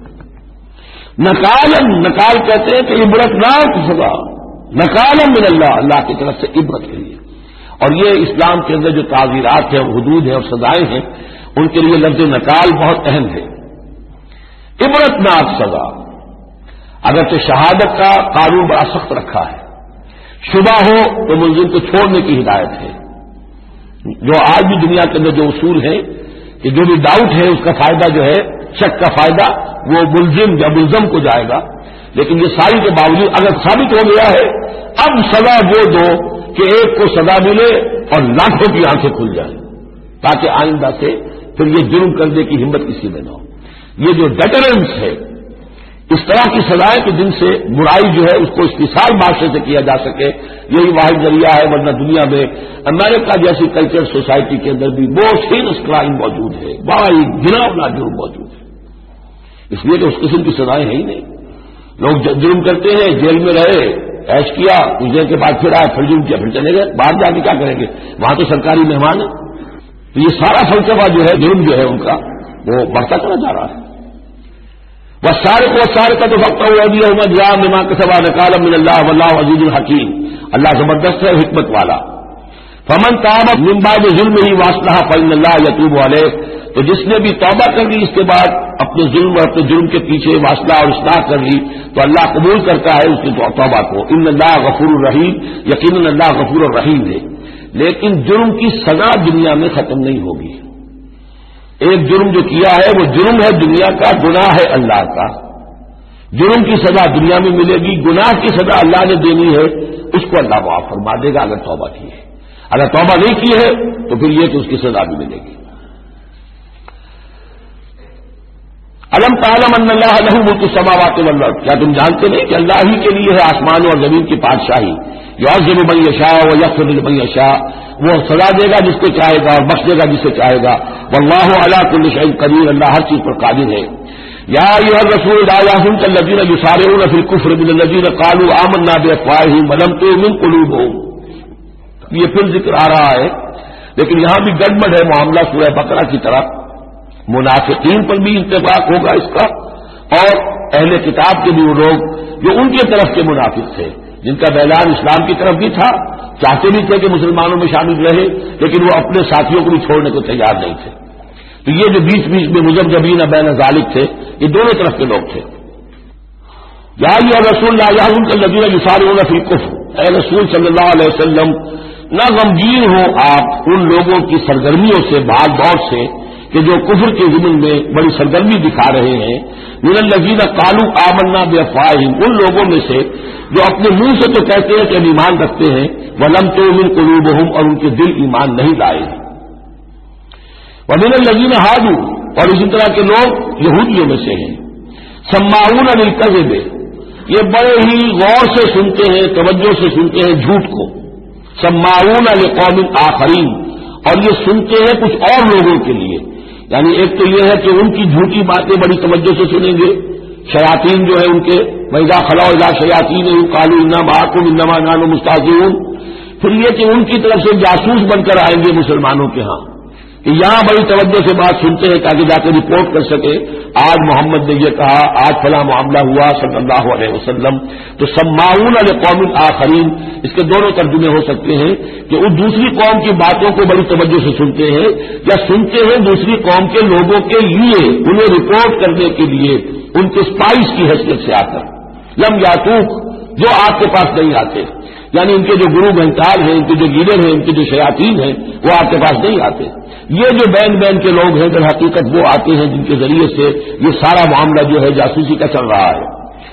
نکالن، نکال کہتے ہیں کہ عبرتناک سزا، نکالن من اللہ، اللہ کی طرف سے عبرت کے لیے. اور یہ اسلام کے اندر جو تعزیرات ہیں، حدود ہیں اور سزائیں ہیں، ان کے لیے لفظ نکال بہت اہم ہے. عبرتناک سزا. اگرچہ شہادت کا قانون بڑا سخت رکھا ہے، شبہ ہو تو ملزم کو چھوڑنے کی ہدایت ہے. جو آج بھی دنیا کے اندر جو اصول ہے کہ جو بھی ڈاؤٹ ہے اس کا فائدہ جو ہے، شک کا فائدہ وہ ملزم یا ملزم کو جائے گا. لیکن یہ ساری کے باوجود اگر ثابت ہو گیا ہے، اب سزا وہ دو کہ ایک کو سزا ملے اور لاکھوں کی آنکھیں کھل جائیں، تاکہ آئندہ سے پھر یہ جرم کرنے کی ہمت کسی میں نہ ہو. یہ جو ڈیٹرنس ہے، اس طرح کی سزائیں کہ جن سے برائی جو ہے اس کو استحصال معاشرے سے کیا جا سکے، یہی واحد ذریعہ ہے. ورنہ دنیا میں امریکہ جیسی کلچر سوسائٹی کے اندر بھی بہت ہینس کرائم موجود ہے، بڑا ہی گھناؤنا جرم موجود ہے. اس لیے کہ اس قسم کی سزائیں ہیں ہی نہیں. لوگ جرم کرتے ہیں، جیل میں رہے، عیش کیا، کچھ دیر کے بعد پھر آئے، پھر جرم کیا، پھر چلے گئے. باہر جا کے کیا کریں گے؟ وہاں تو سرکاری مہمان ہے. تو یہ سارا فلسفہ جو ہے جرم جو ہے ان کا وہ بڑھتا چلا جا رہا ہے. وہ سارے کو سارے کا تو وقت ہوا دیا ہوں جام بما کسبا نکالا من اللہ واللہ عزیز الحکیم. اللہ زبردست ہے، حکمت والا. فمن تاب من بعد ظلم ہی واصلح فإن اللہ یتوب علیہ. تو جس نے بھی توبہ کر لی اس کے بعد اپنے ظلم اور اپنے جرم کے پیچھے واصلہ اور اصلاح کر لی تو اللہ قبول کرتا ہے اس کی توبہ کو. ان اللہ غفور الرحیم، یقیناً اللہ غفور الرحیم ہے. لیکن جرم کی سزا دنیا میں ختم نہیں ہوگی. ایک جرم جو کیا ہے وہ جرم ہے دنیا کا، گناہ ہے اللہ کا. جرم کی سزا دنیا میں ملے گی، گناہ کی سزا اللہ نے دینی ہے، اس کو اللہ معاف فرما دے گا اگر توبہ کی ہے. اگر توبہ نہیں کی ہے تو پھر یہ کہ اس کی سزا بھی ملے گی. الم تعلم ان اللہ لہ ملک السماوات والارض، کیا تم جانتے نہیں کہ اللہ ہی کے لیے ہے آسمانوں اور زمین کی بادشاہی. یعذب من یشاء ویغفر لمن یشاء، وہ سزا دے گا جس کو چاہے گا اور بخش دے گا جسے چاہے گا. واللہ علی کل شیء قدیر، اللہ ہر چیز پر قادر ہے. یا ایھا الرسول لا یحزنک الذین یسارعون فی الکفر من الذین قالوا آمنا بافواہہم ولم تؤمن قلوبہم. یہ پھر ذکر آ رہا ہے، لیکن یہاں بھی گڑبڑ ہے معاملہ سورہ بقرہ کی طرح. منافقین پر بھی اتفاق ہوگا اس کا، اور اہل کتاب کے بھی وہ لوگ جو ان کی طرف کے منافق تھے، جن کا اعلان اسلام کی طرف بھی تھا، چاہتے بھی تھے کہ مسلمانوں میں شامل رہے، لیکن وہ اپنے ساتھیوں کو بھی چھوڑنے کو تیار نہیں تھے. تو یہ جو بیچ بیچ میں مذبذبین بین ذالک تھے، یہ دونوں طرف کے لوگ تھے. یا ایھا الرسول لا یحزنک الذین یسارعون فی الکفر، اے رسول صلی اللہ علیہ وسلم نہ غمگین ہو آپ ان لوگوں کی سرگرمیوں سے، بھاگ دوڑ سے کہ جو کفر کے ضمن میں بڑی سرگرمی دکھا رہے ہیں. من الذین قالوا آمنا بافواہہم، ان لوگوں میں سے جو اپنے منہ سے تو کہتے ہیں کہ ہم ایمان رکھتے ہیں، ولم تؤمن قلوبہم، اور ان کے دل ایمان نہیں لائے. ومن الذین ہادوا، اور اسی طرح کے لوگ یہودیوں میں سے ہیں. سماعون للکذب، یہ بڑے ہی غور سے سنتے ہیں، توجہ سے سنتے ہیں جھوٹ کو. سماعون لقوم آخرین، اور یہ سنتے ہیں کچھ اور لوگوں کے لیے. یعنی ایک تو یہ ہے کہ ان کی جھوٹی باتیں بڑی توجہ سے سنیں گے، شیاطین جو ہے ان کے وَإِذَا خَلَوْا إِلَىٰ شَيَاطِينِهِمْ قَالُوا إِنَّا مَعَكُمْ إِنَّمَا نَحْنُ مُسْتَهْزِئُونَ. پھر یہ کہ ان کی طرف سے جاسوس بن کر آئیں گے مسلمانوں کے ہاں کہ یہاں بڑی توجہ سے بات سنتے ہیں تاکہ جا کے رپورٹ کر سکے آج محمد نے یہ کہا، آج فلاں معاملہ ہوا صلی اللہ علیہ وسلم. تو سماعون لقوم آخرین، اس کے دونوں ترجمے ہو سکتے ہیں کہ وہ دوسری قوم کی باتوں کو بڑی توجہ سے سنتے ہیں، یا سنتے ہیں دوسری قوم کے لوگوں کے لیے، انہیں رپورٹ کرنے کے لیے ان کے اسپائس کی حیثیت سے آ کر. لم یاتوک، جو آپ کے پاس نہیں آتے، یعنی ان کے جو گرو گھنٹال ہیں، ان کے جو لیڈر ہیں، ان کے جو شیاطین ہیں، وہ آپ کے پاس نہیں آتے. یہ جو بین بین کے لوگ ہیں در حقیقت وہ آتے ہیں جن کے ذریعے سے یہ سارا معاملہ جو ہے جاسوسی کا چل رہا ہے.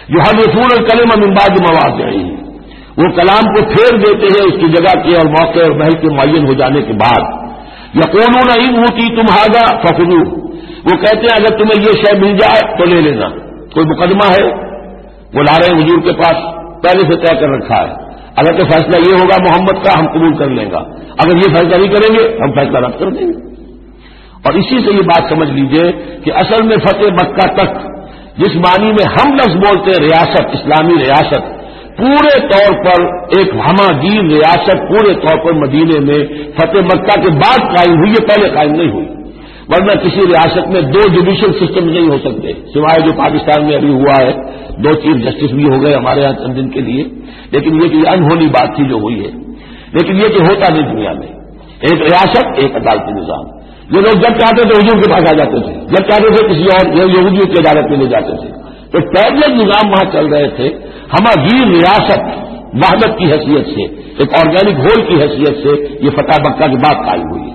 युहर्रिफून अल-कलिम मिन बाद मवाज़िही, वो कलाम को फेर देते हैं उसकी जगह के और मौके और महल के मुअय्यन हो जाने के बाद। यक़ूलून इन ऊतीतुम हाज़ा फ़ख़ुज़ूह, वो कहते हैं अगर तुम्हें ये शय मिल जाए तो ले लेना। कोई मुकदमा है, वो ला रहे हैं हुजूर के पास, पहले से तय कर रखा है, अगर तो फैसला ये होगा मोहम्मद का हम कबूल कर लेंगे, अगर ये फैसला नहीं करेंगे हम फैसला रद्द कर देंगे। और इसी से ये बात समझ लीजिए कि असल में फतेह मक्का तक जिस मानी में हम लफ्ज बोलते हैं रियासत, इस्लामी रियासत, पूरे तौर पर एक हमागीर रियासत पूरे तौर पर मदीने में फतेह मक्का के बाद कायम हुई है, पहले कायम नहीं हुई। वरना किसी रियासत में दो जुडिशियल सिस्टम नहीं हो सकते, सिवाय जो पाकिस्तान में अभी हुआ है, दो चीफ जस्टिस भी हो गए हमारे यहां चंद दिन के लिए, लेकिन ये कि अनहोनी बात थी जो हुई है। लेकिन ये कि होता नहीं दुनिया में, एक रियासत एक अदालती निजाम। ये लोग जब चाहते थे हुजूर के पास आ जाते थे, जब चाहते थे किसी और यहूदियों की अदालत में ले जाते थे। तो पैरेलल निजाम वहां चल रहे थे। हमागीर रियासत वहदत की हैसियत से, एक ऑर्गेनिक होल की हैसियत से ये फतह मक्का के बाद कायम हुई है।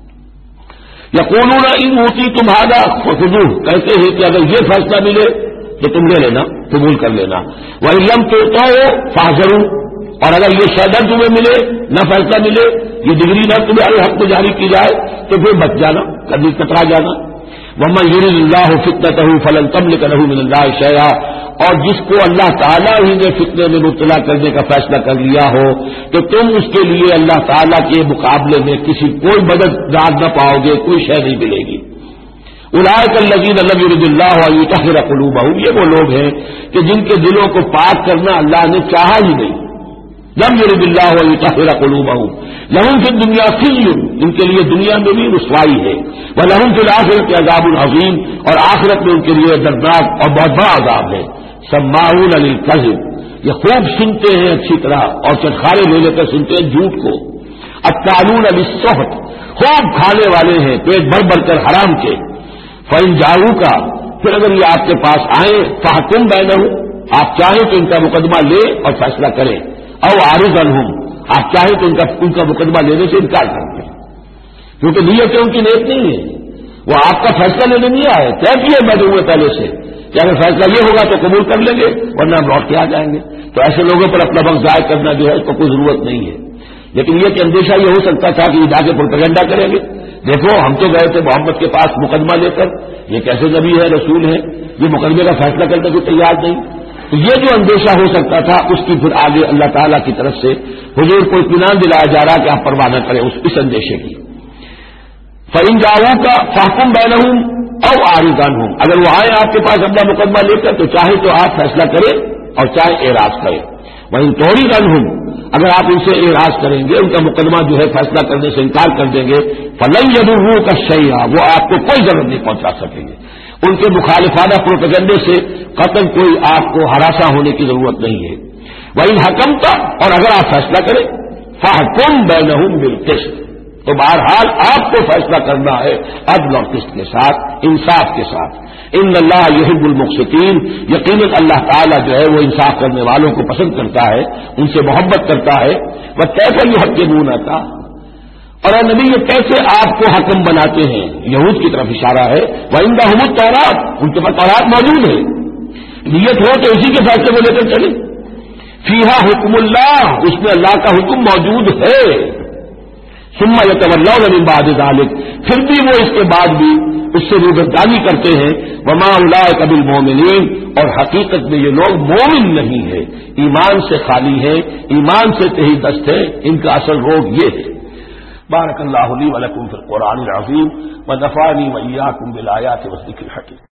यक़ूलून इन ऊतीतुम हाज़ा फ़ख़ुज़ूह, कहते हैं कि अगर ये फैसला मिले तो तुम ले लेना, कबूल कर लेना। व इन लम तुअतऊ फ़ाहज़रू, और अगर ये शहदर तुम्हें मिले, न फैसला मिले, ये डिग्री न तुम्हारे हक में जारी की जाए तो फिर बच जाना, कभी कतरा जाना। वमन युरिदिल्लाहु फितनतहु फलन तमलिक लहु मिनल्लाहि शैआ, और जिसको अल्लाह ताला ही ने फितने में मुब्तला करने का फैसला कर लिया हो तो तुम उसके लिए अल्लाह ताला के मुकाबले में किसी कोई मददगार न पाओगे, कोई शय नहीं मिलेगी। उलाइका अल्लज़ीना लम युरिदिल्लाहु अन युतहिरा क़ुलूबहुम, ये वो लोग हैं कि जिनके दिलों को पाक करना अल्लाह ने चाहा ही नहीं। लम युरिदिल्लाहु अन युतहिरा क़ुलूबहुम लहुम फिद दुनिया ख़िज़्युन, इनके लिए दुनिया में भी रुसवाई है, व लहुम फिल आखिरति अज़ाबुन अज़ीम, और आखिरत में उनके लिए दर्दनाक और बहुत बड़ा अज़ाब है। सम्माऊन लिल कज़िब, ये खूब सुनते हैं अच्छी तरह और चटखारे ले लेकर सुनते हैं झूठ को। अक्कालून लिस्सुहत, खूब खाने वाले हैं पेट भर भर कर हराम के। फ़इन जाऊका, फिर अगर ये आपके पास आए, फ़हकुम बैनहुम, आप चाहें तो इनका मुकदमा ले और फैसला करें, और आरिज़ अन्हुम, आप चाहें तो उनका उनका मुकदमा लेने से इनकार करते हैं, क्योंकि नीयतें उनकी नेक नहीं है। वो आपका फैसला लेने नहीं आए, तय किए बैठे हुए पहले से कि अगर फैसला ये होगा तो कबूल कर लेंगे, वरना हम लौट के आ जाएंगे। तो ऐसे लोगों पर अपना वक्त जाया करना जो है उसको कोई जरूरत नहीं है। लेकिन ये कि अंदेशा ये हो सकता था कि ये जाके प्रोपेगेंडा करेंगे, देखो हम तो गए थे मोहम्मद के पास मुकदमा लेकर, ये कैसे नबी है रसूल है, ये मुकदमे का फैसला करने को तैयार नहीं। तो ये जो अंदेशा हो सकता था उसकी फिर आगे अल्लाह ताला की तरफ से हुजूर को इत्मीनान दिलाया जा रहा कि आप परवाह न करें उस इस अंदेशे की। फ़इन जाऊका फ़हकुम बैनहुम औ आरिज़ अन्हुम, अगर वो आए आपके पास अपना मुकदमा लेकर तो चाहे तो आप फैसला करें और चाहे एराज करें। वहीं तोरीज़ अन्हुम, अगर आप उनसे एराज करेंगे, उनका मुकदमा जो है फैसला करने से इनकार कर देंगे, फलन यदुर्रुका शैआ, वो आपको कोई जरूरत नहीं पहुंचा सकेंगे। उनके मुखालिफाना प्रोपेगेंडे से कतई कोई आपको हरासा होने की जरूरत नहीं है। वहीं हकमता, और अगर आप फैसला करें, फ़हकुम बैनहुम बिल क़िस्त, तो बहरहाल आपको फैसला करना है अदल और किस्त के साथ, इंसाफ के साथ। इन्नल्लाह युहिब्बुल मुक़्सितीन, यकीनन अल्लाह ताला जो है वो इंसाफ करने वालों को पसंद करता है, उनसे मोहब्बत करता है। वह कैसे युहक्किमून आता, और नबी ये कैसे आपको हकम बनाते हैं, यहूद की तरफ इशारा है। व इंदहुमुत तौरात, उनके पास तौरात मौजूद है, नियत हो तो उसी के फैसले को लेकर चले। फीहा हुक्मुल्लाह, उसमें अल्लाह का हुक्म मौजूद है। सुम्मा यतवल्लौन मिन बाद ज़ालिक, फिर भी वो इसके बाद भी उससे रूबरदानी करते हैं। वमा उलाइका बिल मोमिनीन, और हकीकत में ये लोग मोमिन नहीं है, ईमान से खाली है, ईमान से तही दस्त है, इनका असल रोग ये है। बारकल्लाहु ली व लकुम फिल कुरानिल अज़ीम व नफ़अनी व इय्याकुम बिल आयाति व ज़िक्रिल हकीम।